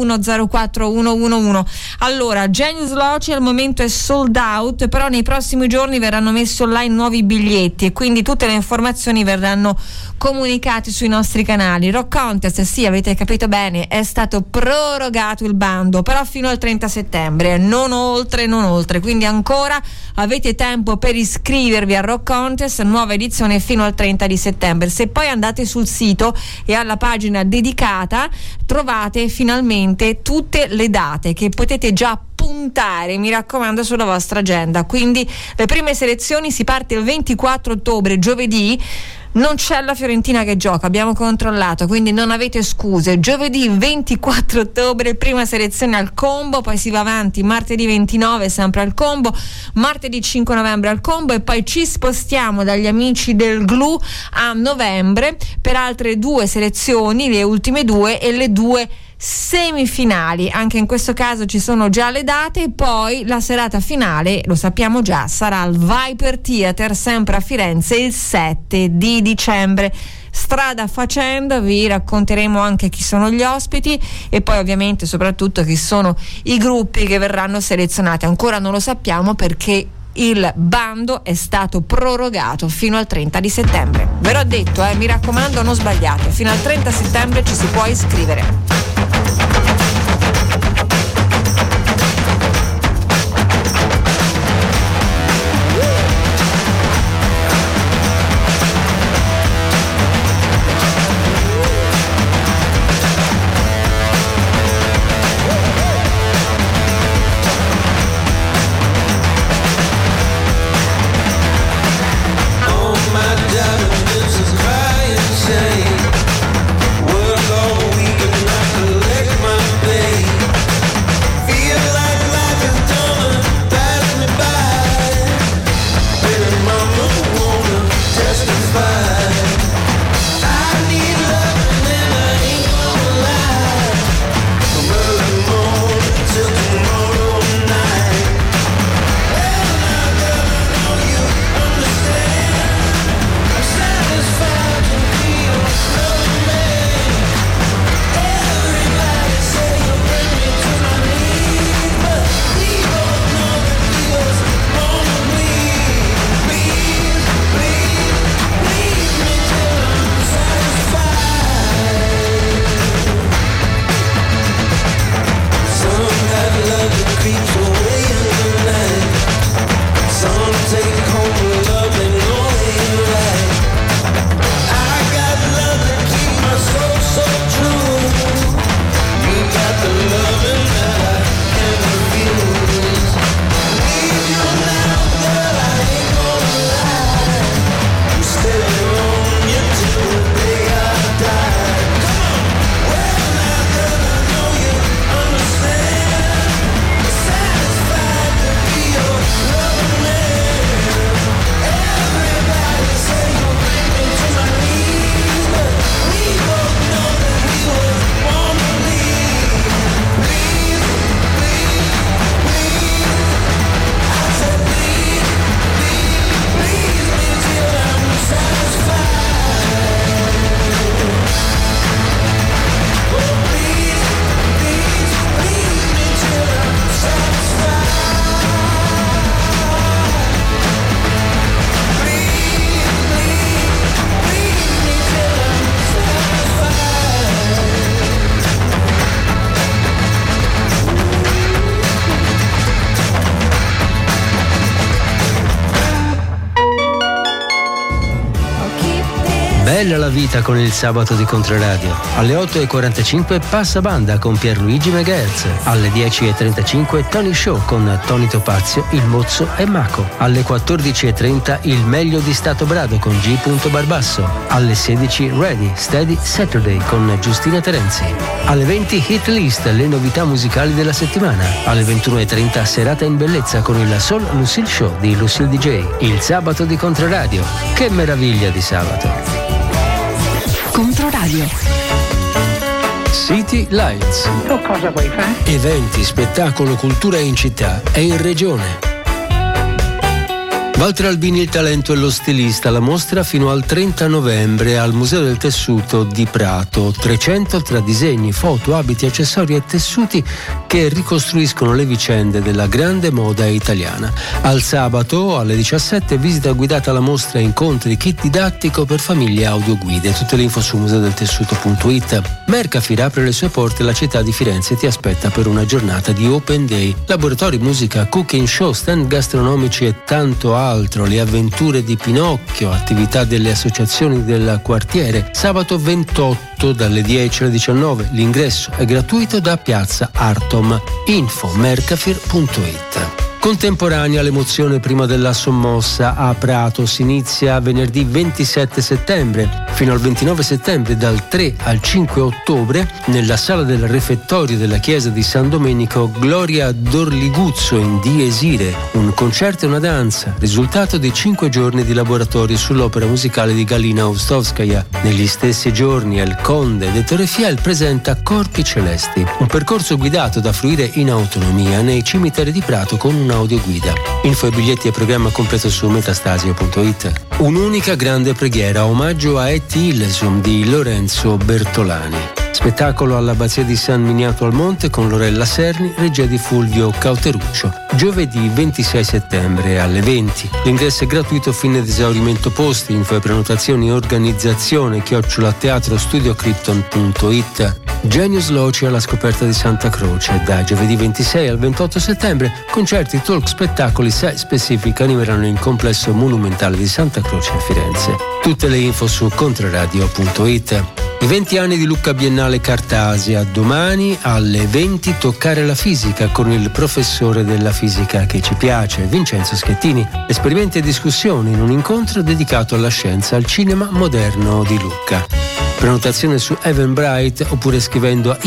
8104 111. Allora, Genius Loci al momento è sold out, però nei prossimi giorni verranno messi online nuovi biglietti e quindi tutte le informazioni verranno comunicate sui nostri canali. Rock Contest, sì, avete capito bene, è stato prorogato il bando, però fino al 30 settembre, non oltre, quindi ancora avete tempo per iscrivervi a Rock Contest, nuova edizione fino al 30 di settembre. Se poi andate sul sito e alla pagina dedicata trovate finalmente tutte le date che potete già puntare, mi raccomando, sulla vostra agenda. Quindi le prime selezioni, si parte il 24 ottobre, giovedì. Non c'è la Fiorentina che gioca, abbiamo controllato, quindi non avete scuse. Giovedì 24 ottobre, prima selezione al Combo, poi si va avanti martedì 29 sempre al Combo, martedì 5 novembre al Combo e poi ci spostiamo dagli amici del Glue a novembre per altre 2 selezioni, le ultime 2 e le 2 semifinali. Anche in questo caso ci sono già le date. Poi la serata finale, lo sappiamo già, sarà al Viper Theater, sempre a Firenze, il 7 di dicembre. Strada facendo vi racconteremo anche chi sono gli ospiti e poi ovviamente soprattutto chi sono i gruppi che verranno selezionati. Ancora non lo sappiamo perché il bando è stato prorogato fino al 30 di settembre. Ve l'ho detto, mi raccomando, non sbagliate, fino al 30 settembre ci si può iscrivere.
Work all week and not
Bella la vita con il sabato di Controradio. Alle 8.45 passa banda con Pierluigi Megahertz. Alle 10.35 Tony Show con Tony Topazio, Il Mozzo e Maco. Alle 14.30 il meglio di Stato Brado con G. Barbasso. Alle 16 Ready, Steady, Saturday con Giustina Terenzi. Alle 20 Hit List, le novità musicali della settimana. Alle 21.30 Serata in Bellezza con il Soul Lucille Show di Lucille DJ. Il sabato di Controradio. Che meraviglia di sabato.
Controradio.
City Lights.
Cosa vuoi fare?
Eventi, spettacolo, cultura in città e in regione. Walter Albini, il talento e lo stilista, la mostra fino al 30 novembre al Museo del Tessuto di Prato. 300 tra disegni, foto, abiti, accessori e tessuti che ricostruiscono le vicende della grande moda italiana. Al sabato alle 17 visita guidata alla mostra, incontri, kit didattico per famiglie e audioguide. Tutte le info su museodeltessuto.it. Mercafir apre le sue porte, la città di Firenze ti aspetta per una giornata di open day. Laboratori, musica, cooking show, stand gastronomici e tanto altro. Le avventure di Pinocchio, attività delle associazioni del quartiere. Sabato 28 dalle 10 alle 19. L'ingresso è gratuito da Piazza Artom. Info mercafir.it. Contemporanea l'emozione prima della sommossa a Prato. Si inizia venerdì 27 settembre fino al 29 settembre, dal 3 al 5 ottobre, nella sala del refettorio della chiesa di San Domenico, Gloria d'Orliguzzo in Dies Irae, un concerto e una danza, risultato di 5 giorni di laboratorio sull'opera musicale di Galina Oustovskaya. Negli stessi giorni El Conde de Torrefiel presenta Corpi Celesti, un percorso guidato da fruire in autonomia nei cimiteri di Prato con una audioguida. Info e biglietti e programma completo su metastasio.it. Un'unica grande preghiera, omaggio a Et Illesum di Lorenzo Bertolani. Spettacolo all'abbazia di San Miniato al Monte con Lorella Serni, regia di Fulvio Cauteruccio. Giovedì 26 settembre alle 20. L'ingresso è gratuito fino ad esaurimento posti. Info e prenotazioni organizzazione @teatrostudiocrypton.it. Genius Loci alla scoperta di Santa Croce. Da giovedì 26 al 28 settembre concerti, talk, spettacoli site specific animeranno il complesso monumentale di Santa Croce a Firenze. Tutte le info su controradio.it. I 20 anni di Lucca Biennale Cartasia. Domani alle 20 toccare la fisica con il professore della fisica che ci piace, Vincenzo Schettini. Esperimenti e discussioni in un incontro dedicato alla scienza al cinema moderno di Lucca. Prenotazione su Eventbrite oppure scrivendo a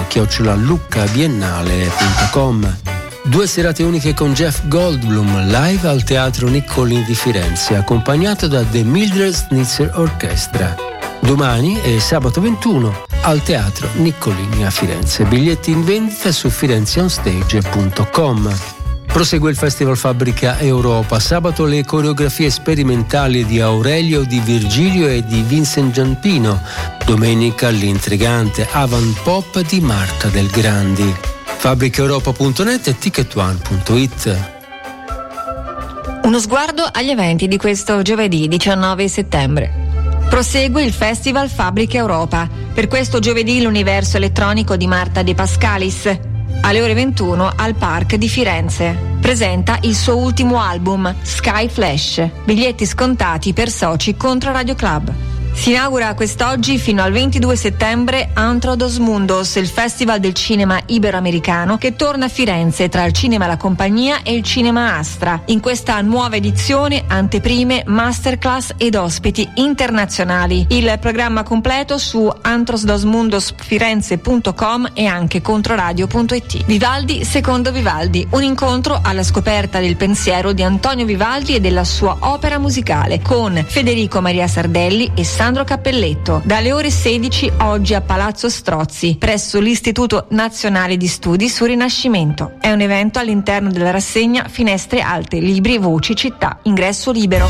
info@luccabiennale.com. 2 serate uniche con Jeff Goldblum live al Teatro Niccolini di Firenze, accompagnato da The Mildred Schnitzer Orchestra. Domani e sabato 21 al Teatro Niccolini a Firenze. Biglietti in vendita su firenzeonstage.com. Prosegue il Festival Fabbrica Europa. Sabato le coreografie sperimentali di Aurelio Di Virgilio e di Vincent Giampino. Domenica l'intrigante Avant Pop di Marta Del Grandi. Fabbricaeuropa.net e ticketone.it.
Uno sguardo agli eventi di questo giovedì 19 settembre. Prosegue il Festival Fabbrica Europa. Per questo giovedì l'universo elettronico di Marta De Pascalis, alle ore 21 al Park di Firenze. Presenta il suo ultimo album, Sky Flash. Biglietti scontati per soci Contro Radio Club. Si inaugura quest'oggi fino al 22 settembre Antro dos Mundos, il festival del cinema iberoamericano che torna a Firenze tra il Cinema La Compagnia e il Cinema Astra. In questa nuova edizione anteprime, masterclass ed ospiti internazionali. Il programma completo su antrosdosmundosfirenze.com e anche controradio.it. Vivaldi secondo Vivaldi, un incontro alla scoperta del pensiero di Antonio Vivaldi e della sua opera musicale con Federico Maria Sardelli e Sandro Cappelletto, dalle ore 16 oggi a Palazzo Strozzi, presso l'Istituto Nazionale di Studi sul Rinascimento. È un evento all'interno della rassegna Finestre Alte, Libri, Voci, Città, ingresso libero.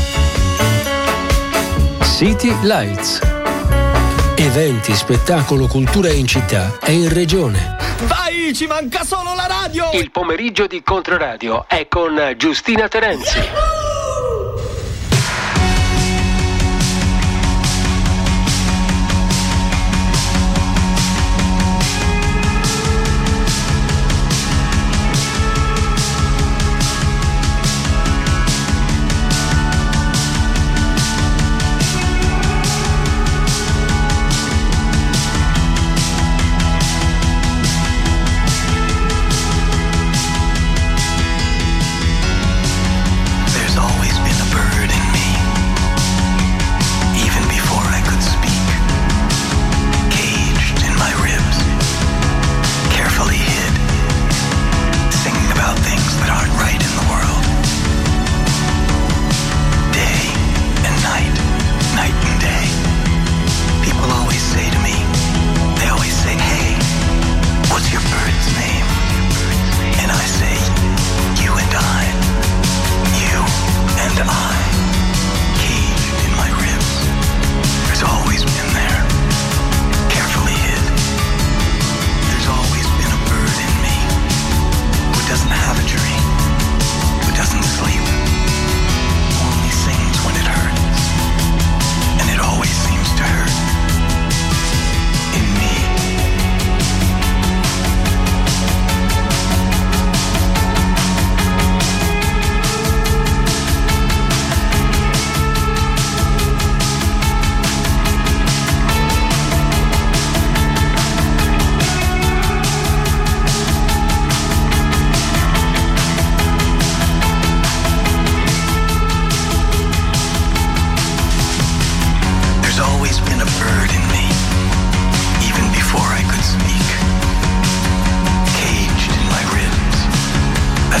City Lights. Eventi, spettacolo, cultura in città e in regione.
Vai, ci manca solo la radio!
Il pomeriggio di Controradio è con Giustina Terenzi.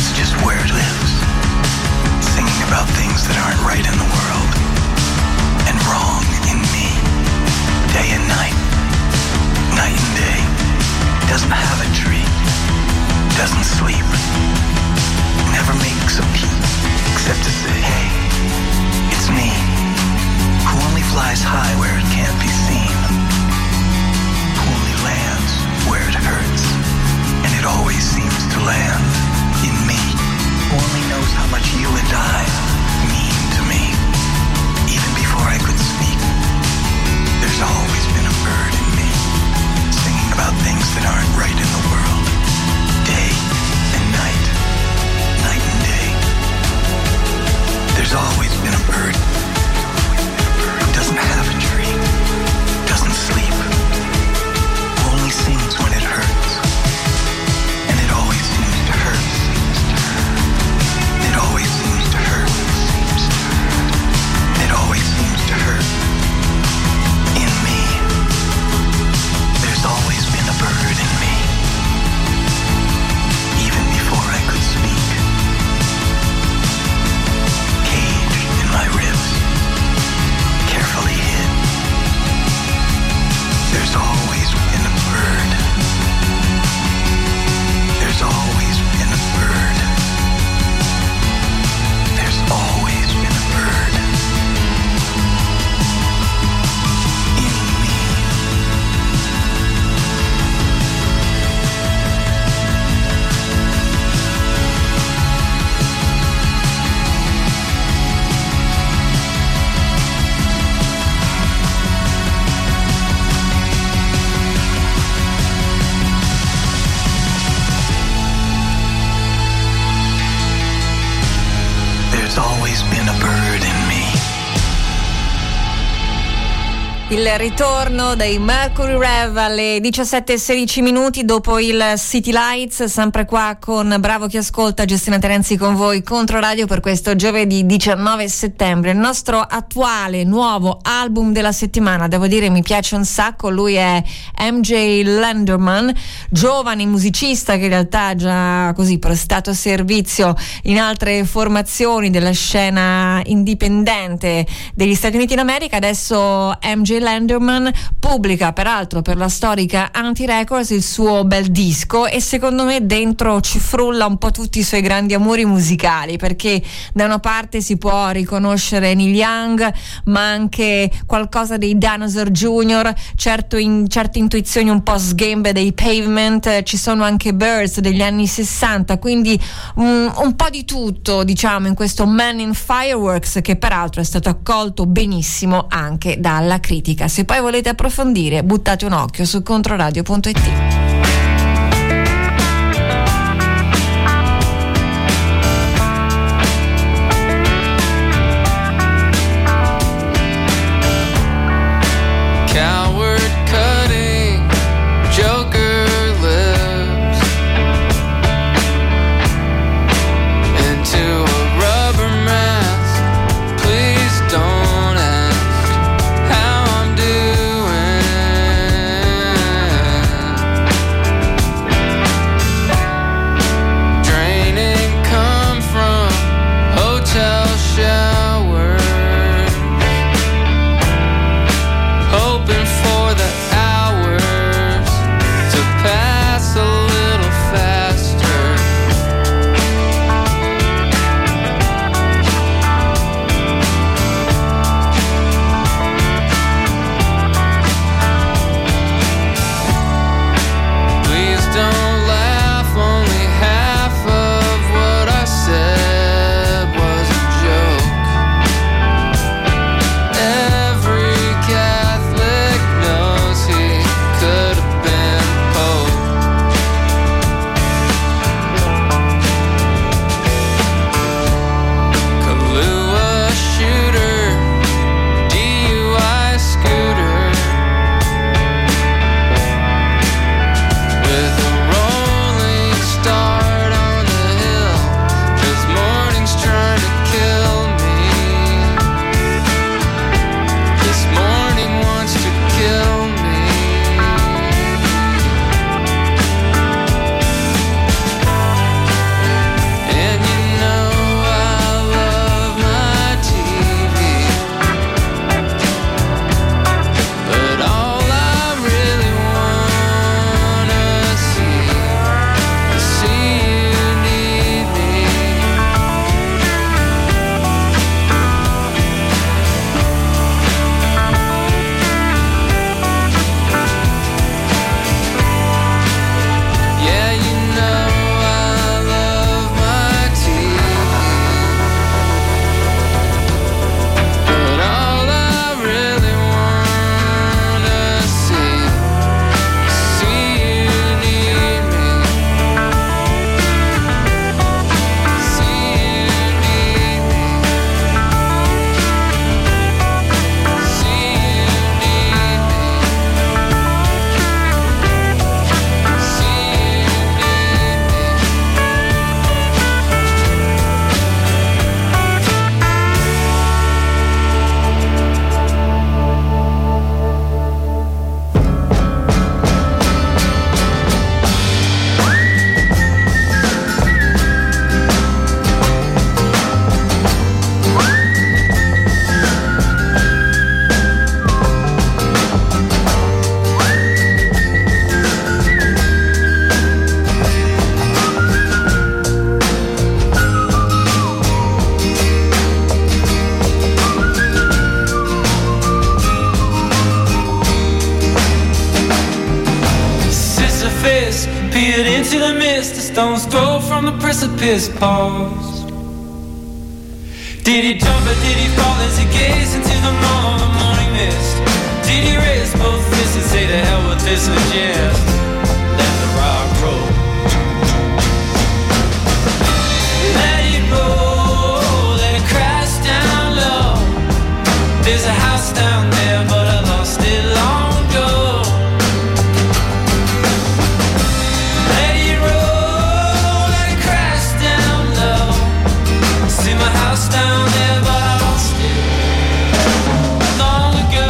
That's just where it lives. Singing about things that aren't right in the world and wrong in me. Day and night, night and day. Doesn't have a tree, doesn't sleep, never makes a peep except to say, hey, it's me, who only flies high where it can't be seen, who only lands where it hurts, and it always seems to land in me, who only knows how much you and I mean to me, even before I could speak. There's always been a bird in me, singing about things that aren't right in the world, day and night, night and day. There's always been a bird who doesn't have a tree, doesn't sleep, who only sings when it hurts, and it always seems to hurt. It always seems to hurt. It always seems to hurt. In me, there's always been a bird in me, even before I could speak. Caged in my ribs, carefully hid. There's always been a bird. There's always been a bird. There's always been a bird in me. There's always been a bird in me.
Il ritorno dei Mercury Rev alle 17:16 dopo il City Lights, sempre qua con Bravo chi ascolta, Giustina Terenzi con voi, Controradio, per questo giovedì 19 settembre. Il nostro attuale nuovo album della settimana, devo dire mi piace un sacco, lui è MJ Lenderman, giovane musicista che in realtà ha già così prestato servizio in altre formazioni della scena indipendente degli Stati Uniti d'America. Adesso MJ Lenderman pubblica peraltro per la storica Anti Records il suo bel disco, e secondo me dentro ci frulla un po' tutti i suoi grandi amori musicali, perché da una parte si può riconoscere Neil Young, ma anche qualcosa dei Dinosaur Jr., certe intuizioni un po' sghembe dei Pavement, ci sono anche Birds degli anni 60, quindi un po' di tutto, diciamo, in questo Man in Fireworks, che peraltro è stato accolto benissimo anche dalla critica. Se poi volete approfondire, buttate un occhio su controradio.it.
Coward cutting, Joker lives into a rubber mask. Please don't ask how I'm doing. Sisyphus peered into the mist, a stone's throw from the precipice paused. Did he jump or did he fall as he gazed into the morning mist? Did he raise both fists and say to hell with this and just let the rock roll? Let it roll, let it crash down low. There's a house down there but I lost it long ago. Let it roll, let it crash down low. See my house down there but I lost it long ago.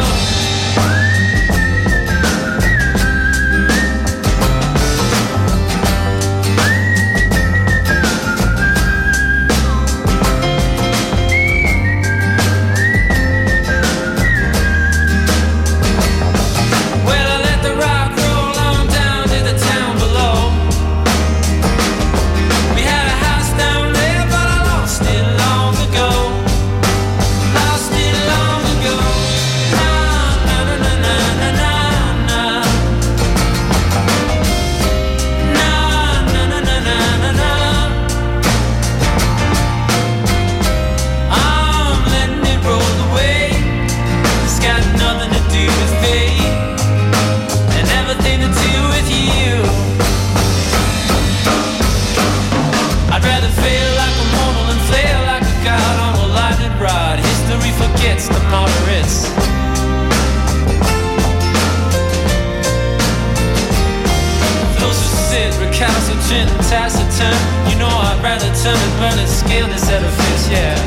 The moderates. Those who sit recalcitrant and taciturn, you know I'd rather turn and burn and scale this edifice, yeah.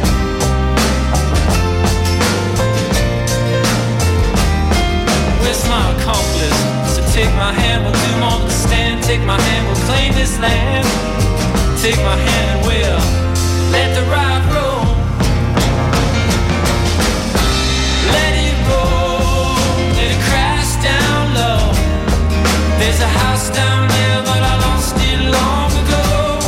Where's my accomplice? So take my hand, we'll do more than stand. Take my hand, we'll claim this land. Take my hand and we'll let the rock roll. Let it roll, let it crash down low. There's a house down there, but I lost it long ago.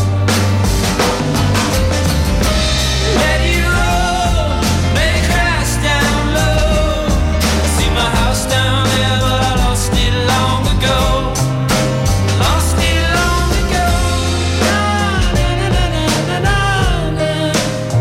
Let it roll, let it crash down low. See my house down there, but I lost it long ago. Lost it long ago. Na na na na na na na.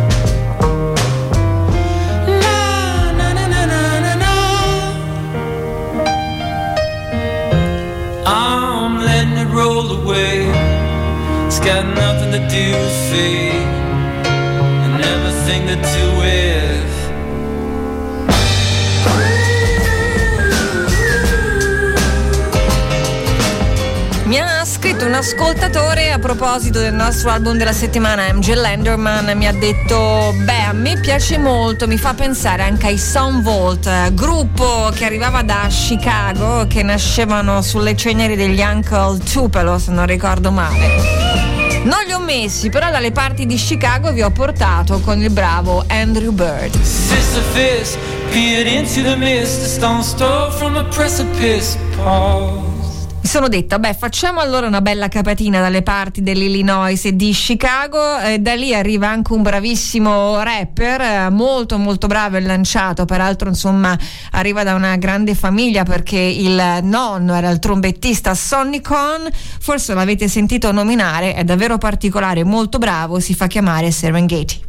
I'm letting it roll away. It's got nothing to do with fate and everything to do with.
Mi ha scritto un ascoltatore a proposito del nostro album della settimana, MJ Lenderman, mi ha detto: beh, a me piace molto, mi fa pensare anche ai Soundvault, gruppo che arrivava da Chicago, che nascevano sulle ceneri degli Uncle Tupelo, se non ricordo male. Non li ho messi, però dalle parti di Chicago vi ho portato con il bravo Andrew Bird.
Sisyphus peered into the mist, a stone's throw from the precipice paused.
Mi sono detta, beh, facciamo allora una bella capatina dalle parti dell'Illinois e di Chicago, da lì arriva anche un bravissimo rapper, molto molto bravo e lanciato, peraltro insomma arriva da una grande famiglia perché il nonno era il trombettista Sonny Cohn, forse l'avete sentito nominare, è davvero particolare, molto bravo, si fa chiamare Serengeti.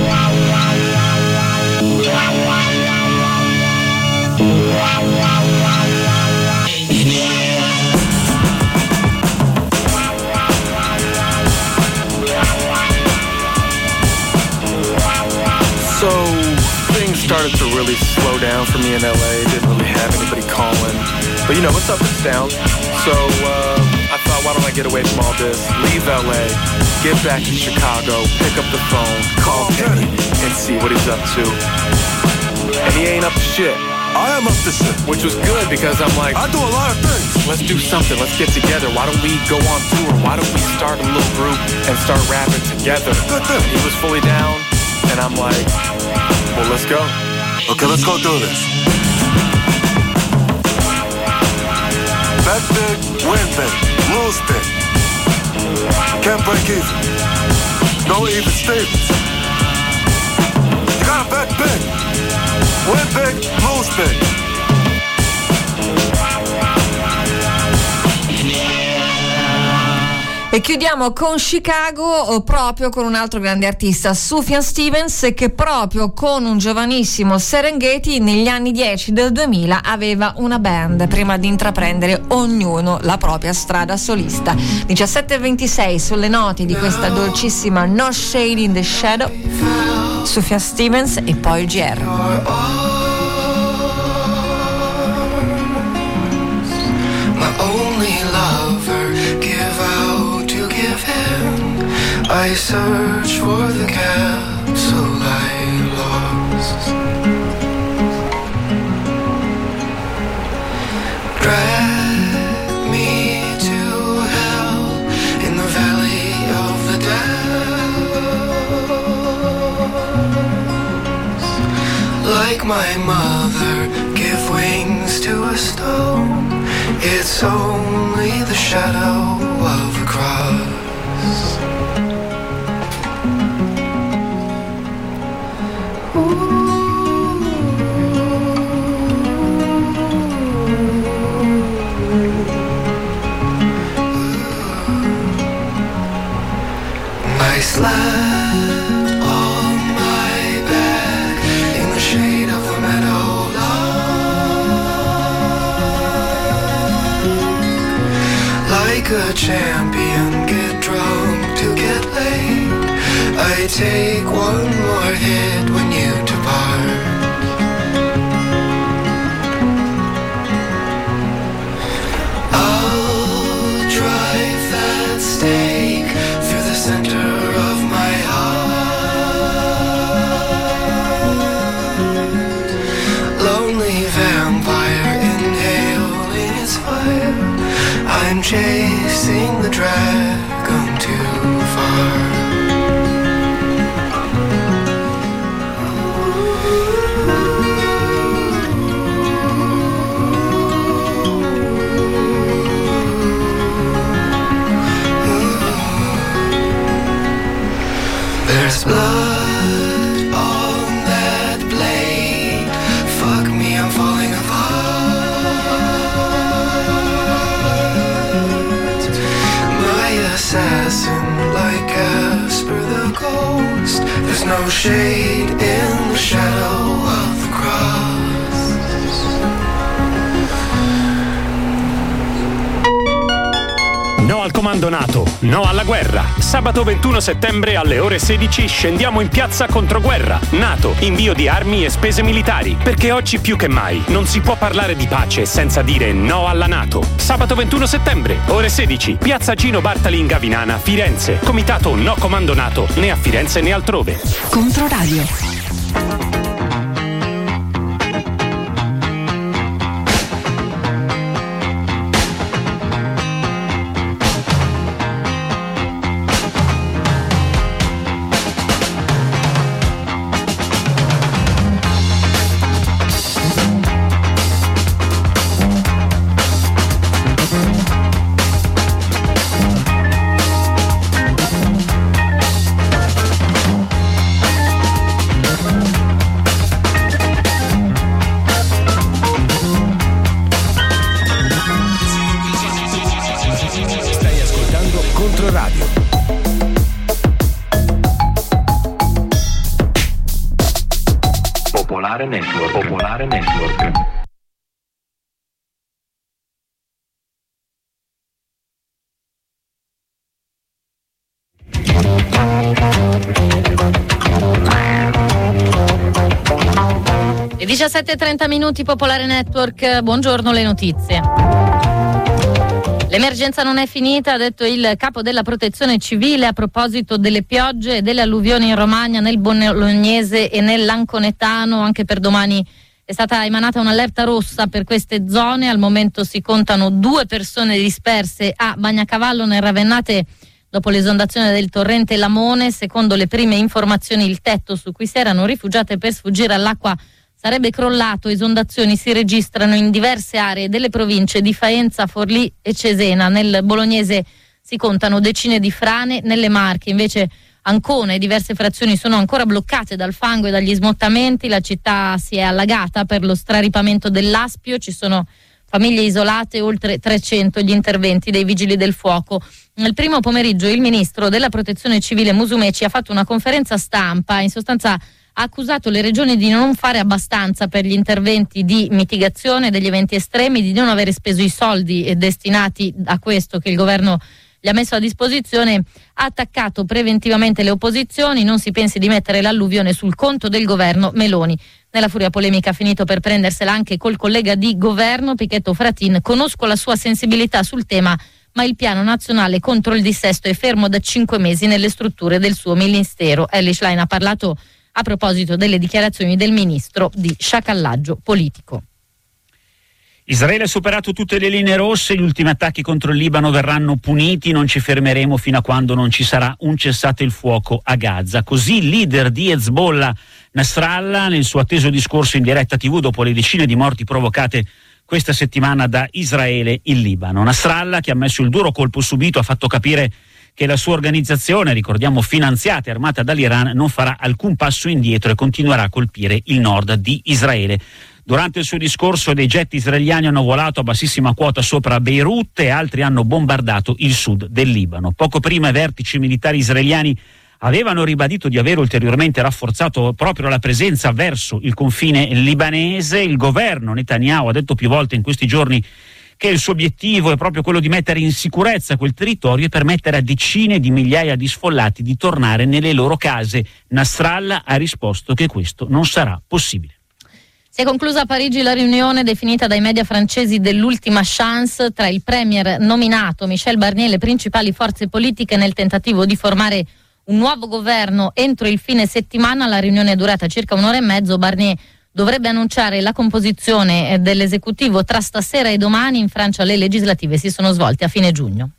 So things started to really slow down for me in LA. Didn't really have anybody calling, but you know, it's up, it's down. So I thought, why don't I get away from all this, leave LA, get back to Chicago, pick up the phone, call Kenny and see what he's up to. And he ain't up to shit.
I am up to shit.
Which was good because I'm like,
I do a lot of things.
Let's do something, let's get together. Why don't we go on tour? Why don't we start a little group and start rapping together?
Good thing.
He was fully down. And I'm like, well, let's go.
Okay, let's go do this. Bet big, win big, lose big. Can't break even. No even Stevens. You gotta bet big. Win big, lose big.
E chiudiamo con Chicago, proprio con un altro grande artista, Sufjan Stevens, che proprio con un giovanissimo Serengeti negli anni 10 del 2000 aveva una band prima di intraprendere ognuno la propria strada solista. 17:26 sulle note di questa dolcissima No Shade in the Shadow, Sufjan Stevens e poi GR.
I search for the capsule I lost. Drag me to hell in the valley of the dead. Like my mother, give wings to a stone. It's only the shadow of a cross. I slept on my back in the shade of the meadowlark. Like a champion, get drunk to get laid. I take one more hit when you depart. I'll drive that stake through the center of my heart. Lonely vampire inhaling its fire. I'm chasing the dragon too far. There's blood on that blade. Fuck me, I'm falling apart. My assassin, like Casper the Ghost. There's no shade in the shadow of the cross.
No al comando NATO, no alla guerra. Sabato 21 settembre alle ore 16 scendiamo in piazza contro guerra. NATO, invio di armi e spese militari. Perché oggi più che mai non si può parlare di pace senza dire no alla NATO. Sabato 21 settembre, ore 16, piazza Gino Bartali in Gavinana, Firenze. Comitato No Comando NATO, né a Firenze né altrove.
Controradio.
Popolare Network.
Le 17:30 Popolare Network, buongiorno, le notizie. L'emergenza non è finita, ha detto il capo della Protezione Civile a proposito delle piogge e delle alluvioni in Romagna, nel Bolognese e nell'Anconetano. Anche per domani è stata emanata un'allerta rossa per queste zone. Al momento si contano 2 persone disperse a Bagnacavallo nel Ravennate dopo l'esondazione del torrente Lamone. Secondo le prime informazioni il tetto su cui si erano rifugiate per sfuggire all'acqua sarebbe crollato. Esondazioni si registrano in diverse aree delle province di Faenza, Forlì e Cesena. Nel Bolognese si contano decine di frane, nelle Marche invece Ancona e diverse frazioni sono ancora bloccate dal fango e dagli smottamenti. La città si è allagata per lo straripamento dell'Aspio, ci sono famiglie isolate, oltre 300 gli interventi dei vigili del fuoco. Nel primo pomeriggio il ministro della Protezione Civile Musumeci ha fatto una conferenza stampa, in sostanza ha accusato le regioni di non fare abbastanza per gli interventi di mitigazione degli eventi estremi, di non avere speso i soldi destinati a questo che il governo gli ha messo a disposizione. Ha attaccato preventivamente le opposizioni, non si pensi di mettere l'alluvione sul conto del governo Meloni. Nella furia polemica ha finito per prendersela anche col collega di governo Pichetto Fratin. Conosco la sua sensibilità sul tema, ma il piano nazionale contro il dissesto è fermo da 5 mesi nelle strutture del suo ministero. Elly Schlein ha parlato a proposito delle dichiarazioni del ministro di sciacallaggio politico.
Israele ha superato tutte le linee rosse, gli ultimi attacchi contro il Libano verranno puniti, non ci fermeremo fino a quando non ci sarà un cessate il fuoco a Gaza. Così il leader di Hezbollah, Nasrallah, nel suo atteso discorso in diretta TV dopo le decine di morti provocate questa settimana da Israele in Libano. Nasrallah, che ha ammesso il duro colpo subito, ha fatto capire che la sua organizzazione, ricordiamo finanziata e armata dall'Iran, non farà alcun passo indietro e continuerà a colpire il nord di Israele. Durante il suo discorso dei jet israeliani hanno volato a bassissima quota sopra Beirut e altri hanno bombardato il sud del Libano. Poco prima i vertici militari israeliani avevano ribadito di aver ulteriormente rafforzato proprio la presenza verso il confine libanese. Il governo Netanyahu ha detto più volte in questi giorni che il suo obiettivo è proprio quello di mettere in sicurezza quel territorio e permettere a decine di migliaia di sfollati di tornare nelle loro case. Nasrallah ha risposto che questo non sarà possibile.
Si è conclusa a Parigi la riunione definita dai media francesi dell'ultima chance tra il premier nominato Michel Barnier e le principali forze politiche nel tentativo di formare un nuovo governo entro il fine settimana. La riunione è durata circa 1 ora e mezzo. Barnier dovrebbe annunciare la composizione dell'esecutivo tra stasera e domani. In Francia le legislative si sono svolte a fine giugno.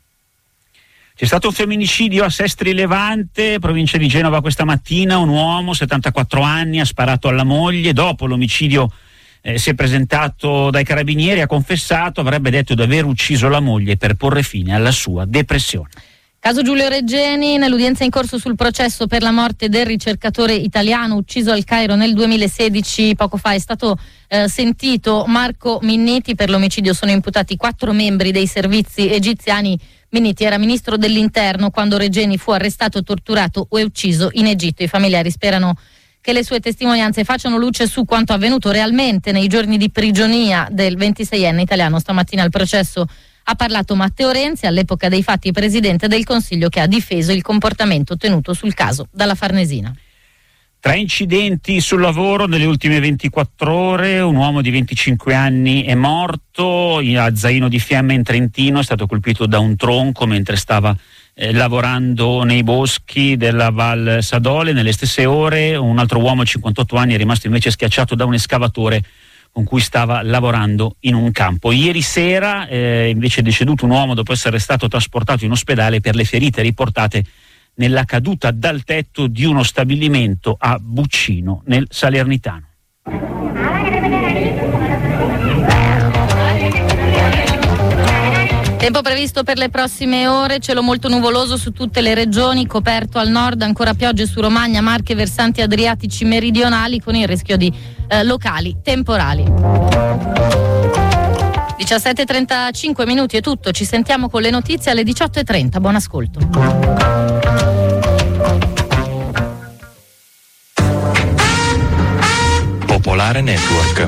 C'è stato un femminicidio a Sestri Levante, provincia di Genova, questa mattina. Un uomo, 74 anni, ha sparato alla moglie. Dopo l'omicidio si è presentato dai carabinieri, ha confessato, avrebbe detto di aver ucciso la moglie per porre fine alla sua depressione.
Caso Giulio Reggeni, nell'udienza in corso sul processo per la morte del ricercatore italiano ucciso al Cairo nel 2016, poco fa è stato sentito Marco Minniti. Per l'omicidio sono imputati 4 membri dei servizi egiziani. Minniti era ministro dell'interno quando Reggeni fu arrestato, torturato e ucciso in Egitto. I familiari sperano che le sue testimonianze facciano luce su quanto avvenuto realmente nei giorni di prigionia del 26enne italiano. Stamattina al processo ha parlato Matteo Renzi, all'epoca dei fatti presidente del Consiglio, che ha difeso il comportamento tenuto sul caso dalla Farnesina.
3 incidenti sul lavoro nelle ultime 24 ore, un uomo di 25 anni è morto a Zaino di Fiemme in Trentino, è stato colpito da un tronco mentre stava lavorando nei boschi della Val Sadole. Nelle stesse ore un altro uomo di 58 anni è rimasto invece schiacciato da un escavatore con cui stava lavorando in un campo. Ieri sera invece è deceduto un uomo dopo essere stato trasportato in ospedale per le ferite riportate nella caduta dal tetto di uno stabilimento a Buccino nel Salernitano.
Tempo previsto per le prossime ore, cielo molto nuvoloso su tutte le regioni, coperto al nord, ancora piogge su Romagna, Marche, versanti adriatici meridionali con il rischio di locali temporali. 17:35 minuti è tutto, ci sentiamo con le notizie alle 18:30, buon ascolto.
Popolare Network.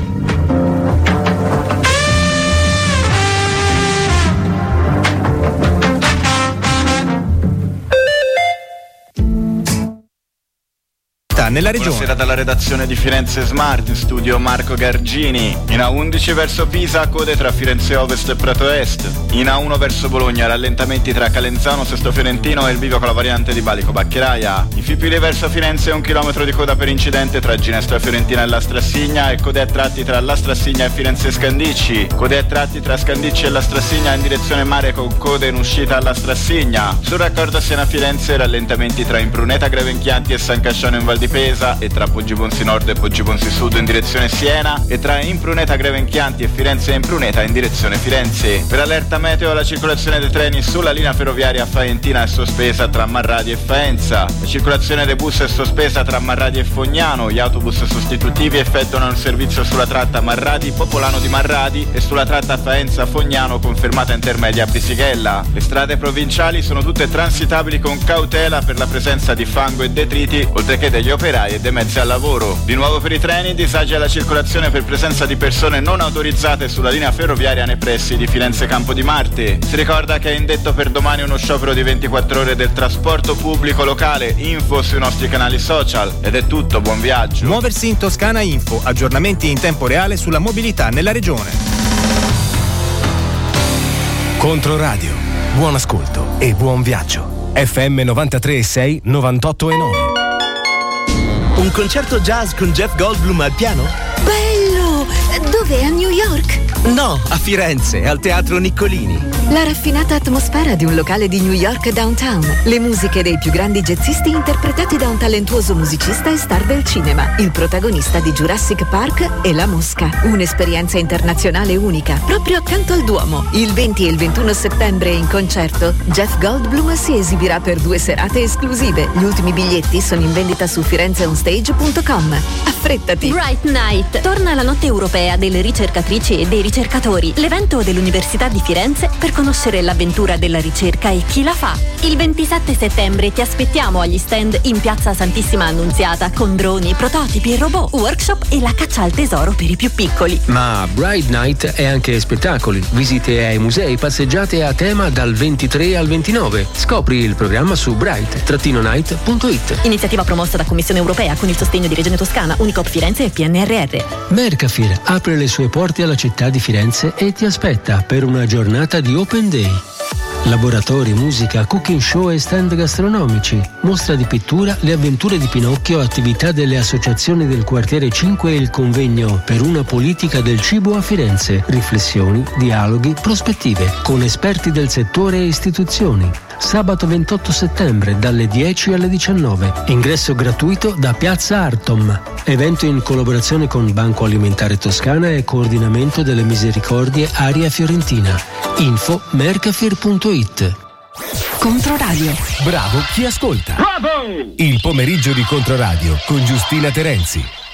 Nella regione. Buonasera dalla redazione di Firenze Smart, in studio Marco Gargini. In A11 verso Pisa, code tra Firenze Ovest e Prato Est. In A1 verso Bologna, rallentamenti tra Calenzano, Sesto Fiorentino e il bivio con la variante di Balico Baccheraia. In Fipili verso Firenze, 1 chilometro di coda per incidente tra Ginestra Fiorentina e Lastrassigna e code a tratti tra Lastrassigna e Firenze Scandicci. Code a tratti tra Scandicci e Lastrassigna in direzione mare con code in uscita a Lastrassigna. Sul raccordo Siena Firenze, rallentamenti tra Impruneta Grevenchianti e San Casciano in Val di Pera. Spesa e tra Poggi Ponsi Nord e Poggi Ponsi Sud in direzione Siena e tra Impruneta Grevenchianti e Firenze Impruneta in direzione Firenze. Per allerta meteo la circolazione dei treni sulla linea ferroviaria Faentina è sospesa tra Marradi e Faenza. La circolazione dei bus è sospesa tra Marradi e Fognano. Gli autobus sostitutivi effettuano il servizio sulla tratta Marradi Popolano di Marradi e sulla tratta Faenza Fognano con fermata intermedia a Bisighella. Le strade provinciali sono tutte transitabili con cautela per la presenza di fango e detriti, oltre che degli operai e dei mezzi al lavoro. Di nuovo per i treni, disagi alla circolazione per presenza di persone non autorizzate sulla linea ferroviaria nei pressi di Firenze Campo di Marte. Si ricorda che è indetto per domani uno sciopero di 24 ore del trasporto pubblico locale. Info sui nostri canali social. Ed è tutto, buon viaggio.
Muoversi in Toscana Info, aggiornamenti in tempo reale sulla mobilità nella regione.
Controradio, buon ascolto e buon viaggio. FM 93,6, 98,9.
Un concerto jazz con Jeff Goldblum al piano?
Bello! Dove? A New York?
No, a Firenze, al Teatro Niccolini.
La raffinata atmosfera di un locale di New York downtown. Le musiche dei più grandi jazzisti interpretate da un talentuoso musicista e star del cinema. Il protagonista di Jurassic Park e La Mosca. Un'esperienza internazionale unica, proprio accanto al Duomo. Il 20 e il 21 settembre in concerto, Jeff Goldblum si esibirà per 2 serate esclusive. Gli ultimi biglietti sono in vendita su firenzeonstage.com. Affrettati!
Bright Night. Torna la notte europea delle ricercatrici e dei ricercatori, l'evento dell'Università di Firenze per conoscere l'avventura della ricerca e chi la fa. Il 27 settembre ti aspettiamo agli stand in Piazza Santissima Annunziata con droni, prototipi, robot, workshop e la caccia al tesoro per i più piccoli.
Ma Bright Night è anche spettacoli, visite ai musei, passeggiate a tema dal 23 al 29. Scopri il programma su bright-night.it.
Iniziativa promossa da Commissione Europea con il sostegno di Regione Toscana, Unicop Firenze e PNRR.
Mercafir apre le sue porte alla città di Firenze e ti aspetta per una giornata di Open Day. Laboratori, musica, cooking show e stand gastronomici, mostra di pittura, le avventure di Pinocchio, attività delle associazioni del quartiere 5 e il convegno per una politica del cibo a Firenze, riflessioni, dialoghi, prospettive, con esperti del settore e istituzioni. Sabato 28 settembre dalle 10 alle 19. Ingresso gratuito da Piazza Artom. Evento in collaborazione con Banco Alimentare Toscana e coordinamento delle Misericordie Area Fiorentina. Info mercafir.it.
Controradio.
Bravo chi ascolta. Bravo! Il pomeriggio di Controradio con Giustina Terenzi.